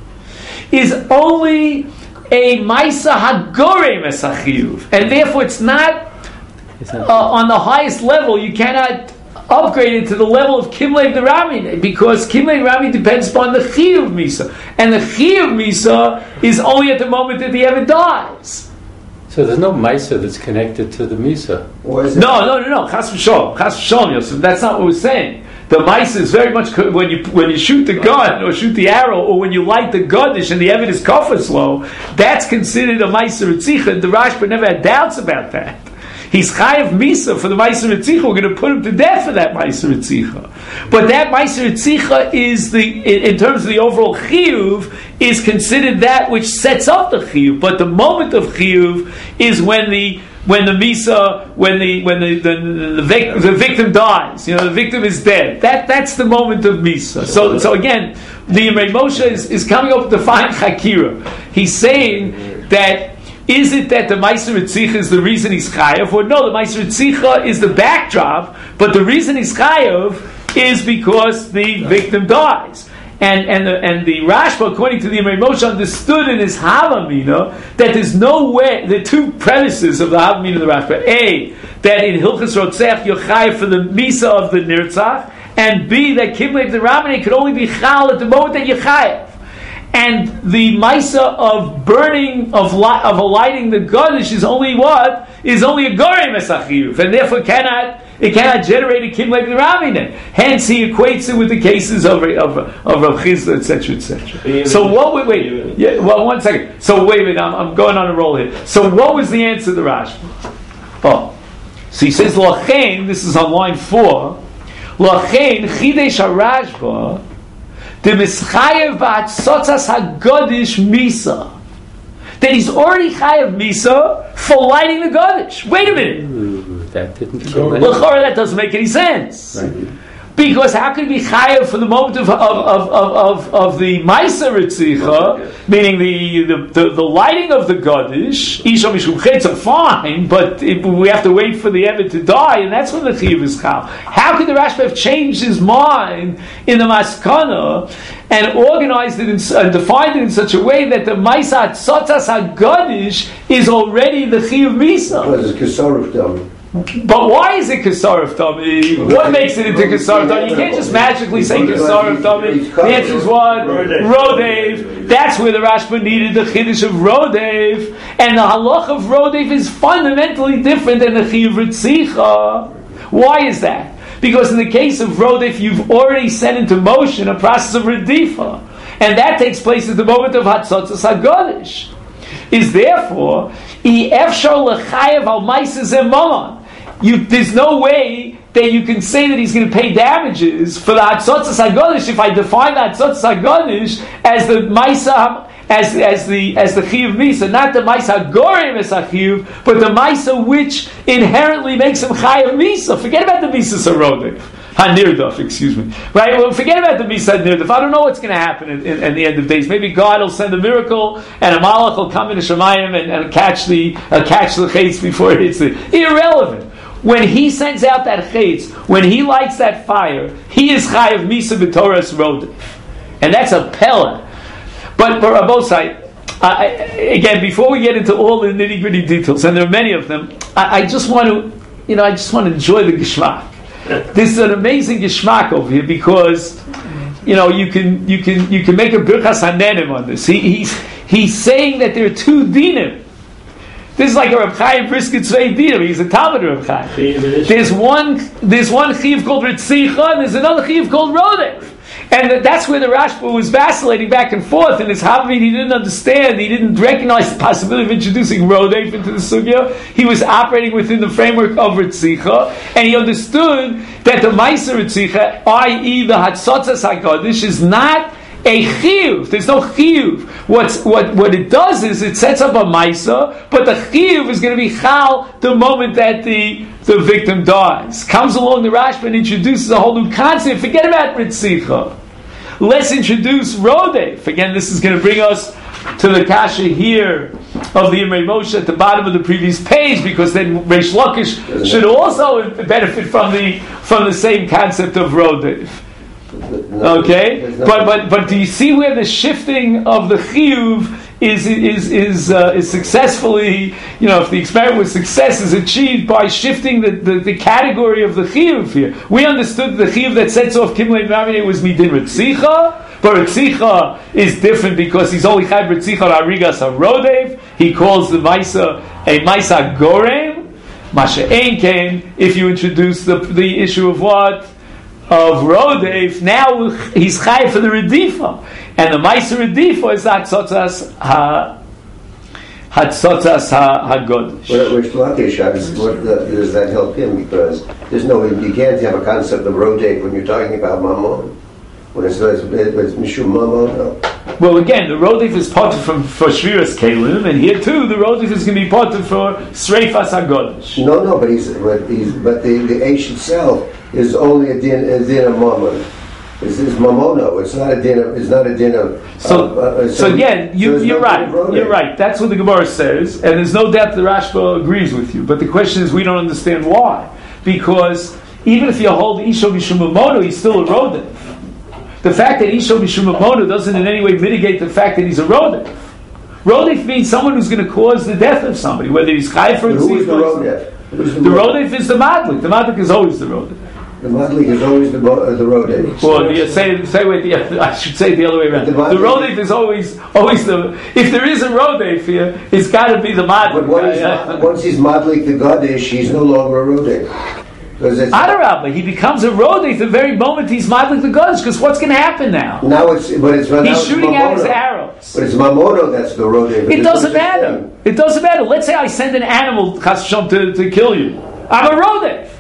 is only a Maisa Hagore Mesachiyuv, and therefore it's not uh, on the highest level. You cannot upgrade it to the level of Kimlev the Rami, because Kimlev Rami depends upon the Chiyuv Misa, and the Chiyuv Misa is only at the moment that the Eved dies. So there's no Maisa that's connected to the Misa. No, no, no, no. Chas v'sholom, Chas v'sholom, Yosef. That's not what we're saying. The Maisa is very much when you when you shoot the gun or shoot the arrow, or when you light the Gadish and the Eved is kafas low, that's considered a Maisa Ritzicha. The Rashba never had doubts about that. He's Chayav Misa for the Maisa Ritzicha. We're going to put him to death for that Maisa Ritzicha. But that Maisa Ritzicha is the, in, in terms of the overall Chiyuv, is considered that which sets up the Chiyuv. But the moment of Chiyuv is when the when the Misa, when the when the the, the, vic, the victim dies. You know, the victim is dead. That that's the moment of Misa. So so again, the Yemei Moshe is, is coming up with the fine Chakira. He's saying that, is it that the Meiser Ritzicha is the reason he's Chayav? Or no, the Meiser Ritzicha is the backdrop, but the reason he's Chayav is because the victim dies. And and the, and the Rashba, according to the Yemei Moshe, understood in his Havamina that there's no way, the two premises of the Havamina of the Rashba, A, that in Hilchas Rotzech you're Chayav for the Misa of the Nirtzach, and B, that Kimlev the Ramane could only be Chal at the moment that you're Chayav. And the Maisa of burning, of li- of lighting the Gadish is only what? Is only a Gorei Mesachiyuv, and therefore cannot, it cannot generate a Kimlev Ramine. Hence he equates it with the cases of of of Rav Chisda, et cetera, et cetera. So what would, wait, yeah, well, one second. So wait a minute, I'm, I'm going on a roll here. So what was the answer to the Rashba? Oh, so he says, Lachein, this is on line four, Lachein, Chidesh HaRashba, the mischayev ba'atzotzas hagodish misa. That he's already chayev misa for lighting the godish. Wait a minute. Ooh, that didn't kill well, that doesn't make any sense. Right. Because how could he be chayev for the moment of of of of, of, of the Maisa Ritzicha, meaning the, the, the, the lighting of the Gadish, Isha Mishum Chetza, fine, but it, we have to wait for the Eved to die, and that's when the Chiyuv is Chal. How could the Rashba have changed his mind in the Maskana and organized it in, and defined it in such a way that the Maisa Tzotzas HaGadish is already the Chiyuv Misa? Because it's Kesaruf Dami. But why is it Kesarif Dami? What makes it into Kesarif Dami? You can't just magically say Kesarif Dami. The answer is what? Rodev. That's where the Rashba needed the Chiddush of Rodev. And the halach of Rodev is fundamentally different than the Chiyuv Ritzicha. Why is that? Because in the case of Rodev, you've already set into motion a process of Redifa. And that takes place at the moment of Hatzotzas HaGodish. Is therefore, you, there's no way that you can say that he's going to pay damages for the Hatzotzas HaGodish if I define the Hatzotzas HaGodish as the Maisa, as as the as the Chiyuv Misa, not the Maisa Gorei Mesachiyuv, but the Maisa which inherently makes him Chayav Misa. Forget about the Misa Sarodif. Hanirdov, excuse me. Right? Well, forget about the Misa Nirdov. I don't know what's going to happen in, in, in the end of days. Maybe God will send a miracle, and a malach will come into Shemayim and, and catch the uh, catch the chaitz before it hits it. Irrelevant. When he sends out that chaitz, when he lights that fire, he is Chayav Misa B'Torah's Rodev, and that's a pella. But for Rabosai, I, again, before we get into all the nitty gritty details, and there are many of them, I, I just want to, you know, I just want to enjoy the geshmak. This is an amazing geshmak over here because, you know, you can you can you can make a birchas hanenim on this. He, he's he's saying that there are two dinim. This is like a Reb Chaim Brisket Tzvei dinim. He's a Talmud Reb Chaim. There's one there's one chiyuv called Ritzicha and there's another chiyuv called Rodev. And that's where the Rashba was vacillating back and forth. In his Havamid, he didn't understand, he didn't recognize the possibility of introducing Rodef into the Sugya. He was operating within the framework of Ritzicha, and he understood that the Meiser Ritzicha, that is the Hatzotzas HaKodesh, is not a chiyuv. There's no chiyuv. What's, what, what it does is it sets up a Maisa, but the chiyuv is going to be chal the moment that the the victim dies. Comes along the Rashba and introduces a whole new concept. Forget about Ritzicha. Let's introduce Rodef. Again, this is going to bring us to the kasha here of the Imrei Moshe at the bottom of the previous page, because then Reish Lakish should also benefit from the from the same concept of Rodef. Okay, but but but do you see where the shifting of the chiyuv is is is uh, is successfully, you know, if the experiment with success is achieved by shifting the, the, the category of the chiyuv here? We understood the chiyuv that sets off Kimlei Mamine was midin Ritzicha, but Ritzicha is different because he's only chayv Ritzicha Arigas HaRodev. He calls the Maisa a Maisa Gorem. Masha Ein Kain, if you introduce the the issue of what? Of Rodef, now he's chayv for the Redifa. And the Meiser Redifa is Hatzotzas ha Hatzotzas ha Hagodesh. Which Lakish, what does that help him? Because there's no, you can't have a concept of Rodef when you're talking about Mammon. When it's, it's, it's Mishum Mammon, no. Well, again, the Rodef is parted from for Shviras Kalim, and here too, the Rodef is going to be parted for Sreifas Hagodesh. No, no, but he's, but he's, but the the Aish itself is only a din, a din of Mammon. It's, it's Mamono. It's not a din of. It's not a din of. So, uh, uh, so, so again, you, so you're no right. You're right. That's what the Gemara says, and there's no doubt the Rashba agrees with you. But the question is, we don't understand why. Because even if you hold Isho Mishum Mamono, he's still a Rodef. The fact that Isho Mishum Mamono doesn't in any way mitigate the fact that he's a Rodef. Rodef means someone who's going to cause the death of somebody, whether he's chayv for it. Who is the Rodef? The, the Rodef is the Madlik. The Madlik is always the Rodef. The Madlik is always the uh, the Rodef. Well, you say say wait, the, I should say the other way around. The, the Rodef is always always the. If there is a Rodef here, it's got to be the Madlik. But he's, once he's Madlik the Gadish, he's no longer a Rodef. Adarabba, he becomes a Rodef the very moment he's Madlik the Gadish. Because what's going to happen now? Now it's but it's he's now shooting it's out his arrows. But it's Mamono that's the Rodef. It doesn't matter. It doesn't matter. Let's say I send an animal to to kill you. I'm a Rodef.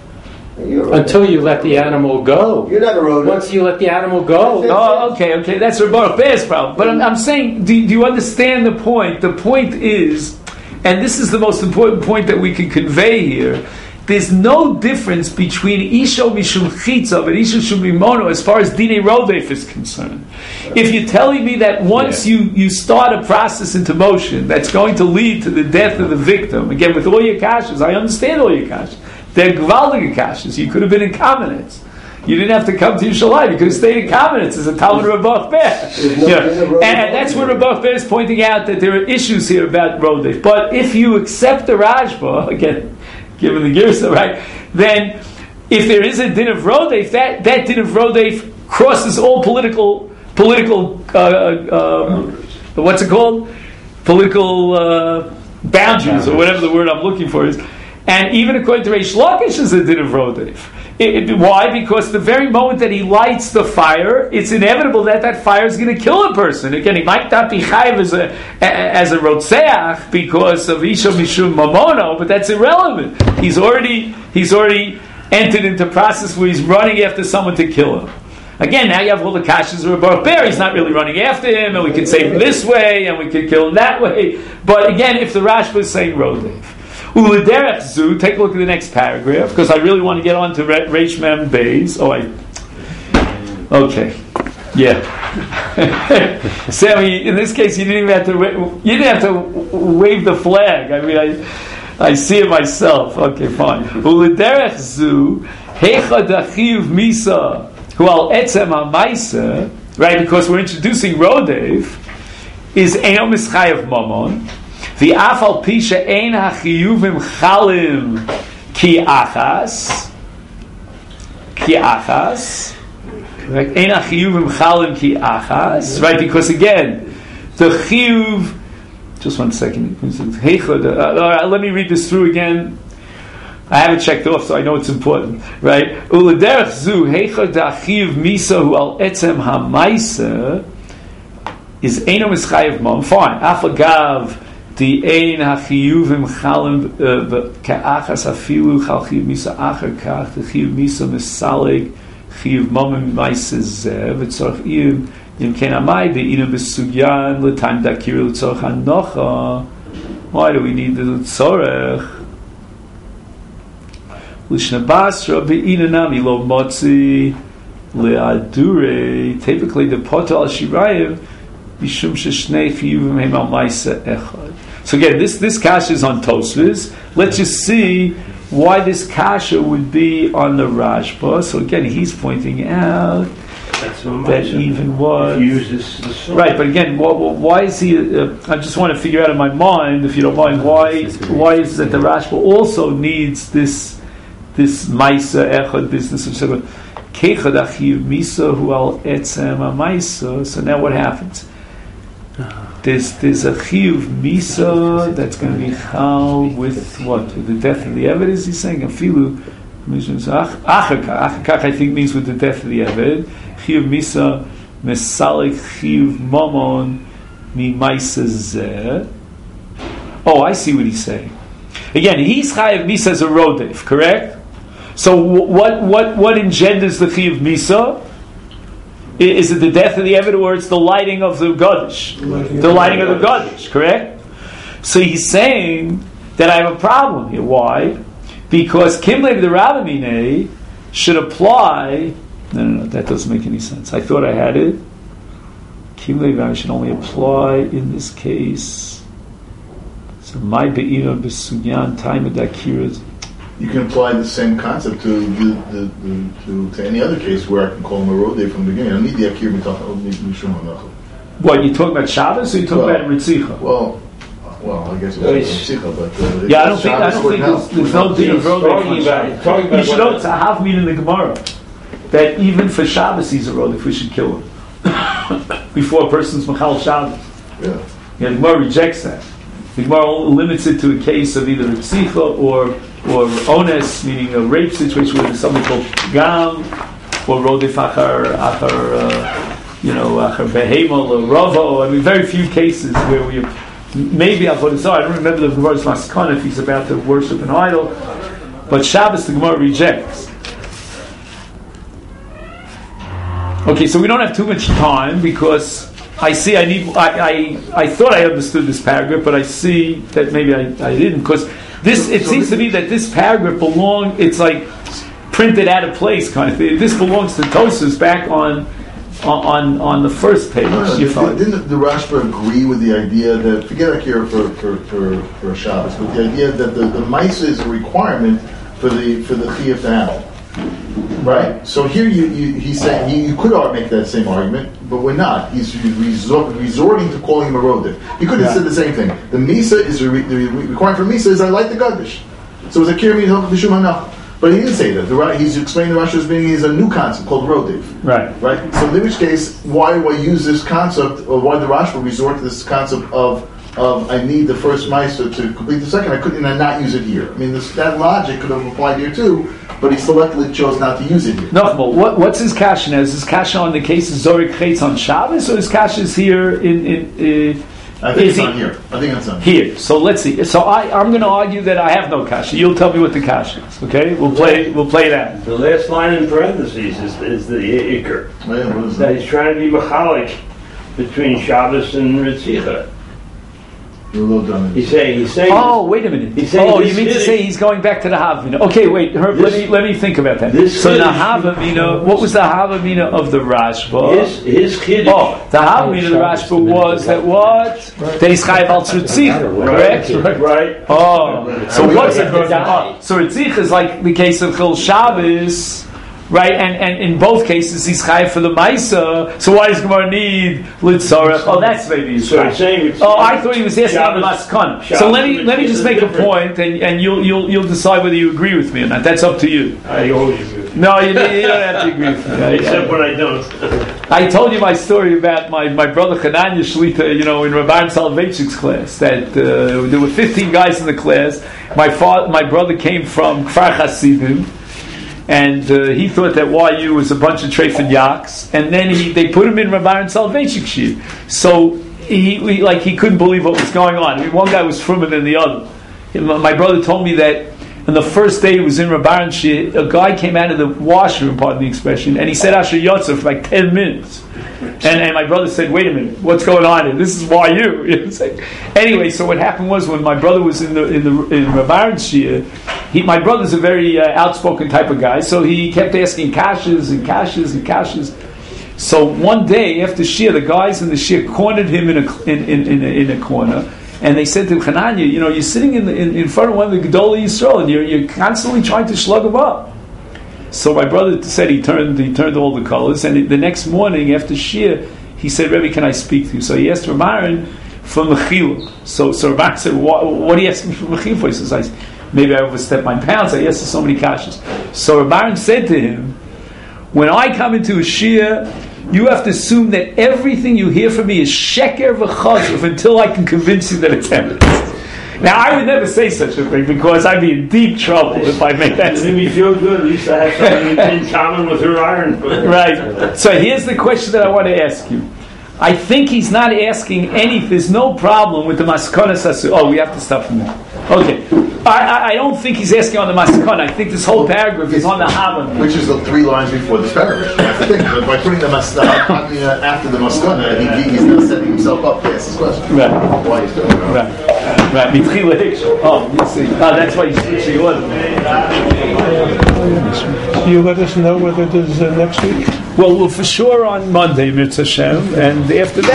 Until you let the animal go. You're not a Rodef. Once you let the animal go. Oh, okay, okay. That's Baruch Bear's problem. But I'm, I'm saying, do, do you understand the point? The point is, and this is the most important point that we can convey here, there's no difference between Isho Mishum Chitzav and Isho Mishum Mimono as far as Dine Rodef is concerned. If you're telling me that once yeah. you, you start a process into motion that's going to lead to the death of the victim, again, with all your kashas, I understand all your kashas. They're Gvaldige kashas. You could have been in Kamenetz. You didn't have to come to Yerushalayim. You could have stayed in Kamenetz as a Talmud Rabbah Bear. No, yeah. and, and that's where Rabbah Bear is pointing out that there are issues here about Rodef. But if you accept the Rashba, again, given the Girsa, right, then if there is a din of Rodef, that, that din of Rodef crosses all political, political uh, um, what's it called? Political uh, boundaries, or whatever the word I'm looking for is. And even according to Reish Lakish, is a din of Rodef. It, it, why? Because the very moment that he lights the fire, it's inevitable that that fire is going to kill a person. Again, he might not be chayv as a as a rotzeach because of Isha Mishum Mamono, but that's irrelevant. He's already he's already entered into a process where he's running after someone to kill him. Again, now you have all the kashas of Baruch Bear. He's not really running after him, and we could save him this way, and we could kill him that way. But again, if the Rashba is saying Rodef. Ulederech zu, take a look at the next paragraph, because I really want to get on to Reish Mem Beis. Oh, I... Okay. Yeah. Sammy, in this case, you didn't even have to, you didn't have to wave the flag. I mean, I, I see it myself. Okay, fine. Ulederech zu, hecha dachiyuv misa, hu al etzem ha-maisa, right, because we're introducing Rodef, is eno mischayev mamon, the afal pisha ein hachiyuvim chalim ki achas ki achas right ein hachiyuvim chalim ki achas right because again the chiyuv just one second uh, uh, let me read this through again I have it checked off, so I know it's important, right? Ulederech zu heicha da'achiv misa hu al etzem ha'maisa is eino mischayev mom. Fine. Afagav the ein hachiyuvim chalim ka'achas afilu chal chiv misa acher kach the chiv misa misaleg chiv mom maisa zeh v'tzorch iyum yim ken amai be'inu besugyan l'time dakir l'tzorch hanocha. Why do we need the tzorech? L'shnabasra be'inanami lo motzi le'adure. Typically, the potal shirayim mishum sheshnei chiyuvim hem al ma'isa echad. So again, this this kasha is on Tosfos. Let's just see why this kasha would be on the Rashba. So again, he's pointing out That's that even was use this, this right. But again, why, why is he? Uh, I just want to figure out in my mind, if you don't mind, why why is that the Rashba also needs this? This Maisa Echad business of Sheba Kechad Achiv Misa Hu Al Etzem Maisa. So now what happens? There's there's a Chiv Misa that's going to be Chal with what? With the death of the Eved, is he saying? Afilu Achakach. Achakach I think means with the death of the Eved. Chiv Misa Mesalik Chiv Momon Mi Maisa Zeh. Oh, I see what he's saying. Again, he's Chayav Misa as a Rodef, correct? So what what what engenders the Chiyuv Misa? Is it the death of the Eved, or it's the lighting of the Gadish? The lighting of the Gadish, correct? So he's saying that I have a problem here. Why? Because Kimlev the Rabamine should apply. No, no, no, that doesn't make any sense. I thought I had it. Kimlev I should only apply in this case. So my be'ina b'sunyan time dakiras. You can apply the same concept to the, the, the to, to any other case where I can call him a road day from the beginning. I don't need the akir mishum hanachal. What, you talking about Shabbos, or you talking well, about Ritzicha? Well, well, I guess it was Ritzicha, but uh, yeah, I don't think I don't think there's, there's no din of road day. You should know it's a half mean in the Gemara that even for Shabbos he's a road if we should kill him before a person's machal Shabbos. Yeah, yeah, the Gemara rejects that. The Gemara limits it to a case of either Ritzicha or or ones, meaning a rape situation where there's something called gam, or rodef achar, achar, uh, you know, achar behemel or ravo. I mean, very few cases where we have, maybe avodah. I don't remember the Gemara's maskana if he's about to worship an idol, but Shabbos the Gemara rejects. Okay, so we don't have too much time because I see I need. I I, I thought I understood this paragraph, but I see that maybe I, I didn't because. This it so seems to me that this paragraph belongs. It's like printed out of place, kind of thing. This belongs to Tosfos back on on on the first page. No, no, you didn't, didn't the Rashba agree with the idea that forget Akira for for for, for Shabbos, but the idea that the, the Maisa is a requirement for the for the Chiyuv to happen, right? So here you, you he's saying he, you could make that same argument, but we're not. He's resort, resorting to calling him a rodef. He could have yeah. said the same thing. The Misa is a re, the requirement for Misa is I like the Gadish. So it's a kirmi b'shum hanach. But he didn't say that. The, he's explaining the Rashi as being is a new concept called rodef. Right. Right. So in which case, why do I use this concept, or why the Rashi will resort to this concept of of I need the first Misa to complete the second? I couldn't and not use it here. I mean, this, that logic could have applied here too. But he selectively chose not to use it here. No, but what, what's his kasha now? Is his kasha on the case of Zorik Chetz on Shabbos, or his kasha is here in... in uh, I think it's he, on here. I think it's on here. Here. So let's see. So I, I'm going to argue that I have no kasha. You'll tell me what the kasha is, okay? We'll play We'll play that. The last line in parentheses is, is the Iker. Oh, yeah, what is that? that? He's trying to be machalik between Shabbos and Ritzicha. He's saying, he's saying. Oh, wait a minute. He's saying oh, you mean to say he's going back to the Havamina? Okay, wait. Herb, this, let me let me think about that. This so the Havamina, what was the Havamina of the Rashba? His his kiddush. Oh, the Havamina of the Rashba was that what? That he's chayav al tzritzich, correct? Right. right. Oh, so what's it? Oh, so tzritzich is like the case of Chil Shabbos. Right, and, and in both cases he's chayav for the Maisa. So why does Gemara need litzarech? Oh, that's maybe his so saying Oh, I thought he was asking about the maskana. So let me let me just make a point, and, and you'll you'll you'll decide whether you agree with me or not. That's up to you. I always agree. No, you, you don't have to agree with me. I, Except when I don't. I told you my story about my, my brother Hananya Shlita, you know, in Rabban Soloveitchik's class, that uh, there were fifteen guys in the class. My father, my brother came from Kfar Hasidim, and uh, he thought that Y U was a bunch of treifin yaks, and then he, they put him in Rabban Soloveitchik shir. So he, he like he couldn't believe what was going on. I mean, one guy was firmer than the other. My brother told me that on the first day he was in Rabban shir, a guy came out of the washroom, pardon the expression, and he said Asher Yotzer for like ten minutes. And, and my brother said, wait a minute, what's going on here? This is Y U. It's like, anyway, so what happened was when my brother was in the in the in Rabban shir, he my brother's a very uh, outspoken type of guy, so he kept asking kashas and kashas and kashas. So one day after shir, the guys in the shir cornered him in a in in, in, a, in a corner. And they said to him, Hananya, you know, you're sitting in, the, in in front of one of the Gedolei Yisrael, and you're you're constantly trying to slug him up. So my brother said he turned he turned all the colors, and the next morning after shir, he said, Rebbe, can I speak to you? So he asked Rav Aaron for Mechila. So so Rav Aaron said, what, what are you asking for Mechila for? He says, I, maybe I overstepped my bounds. I asked for so many kashas. So Rav Aaron said to him, when I come into a shir, you have to assume that everything you hear from me is sheker v'chazuf until I can convince you that it's evidence. Now, I would never say such a thing because I'd be in deep trouble if I made that. It made me feel good. At least I have something in common with her iron. Right. So here's the question that I want to ask you. I think he's not asking any. There's no problem with the maskonas asu. Oh, we have to stop from there. Okay. I, I, I don't think he's asking on the maskon. I think this whole paragraph is on the Havan. Which is the three lines before this paragraph. That's the thing. But by putting the maskana after the maskana, he, he's now setting himself up to ask this question. Right. Why he's doing it. Right. Right. Mitchila Hikshu. Oh, you see. Oh, that's why you switch the order. So you let us know whether there's uh, next week? Well, well, for sure on Monday, Mitzvah Hashem, and after that.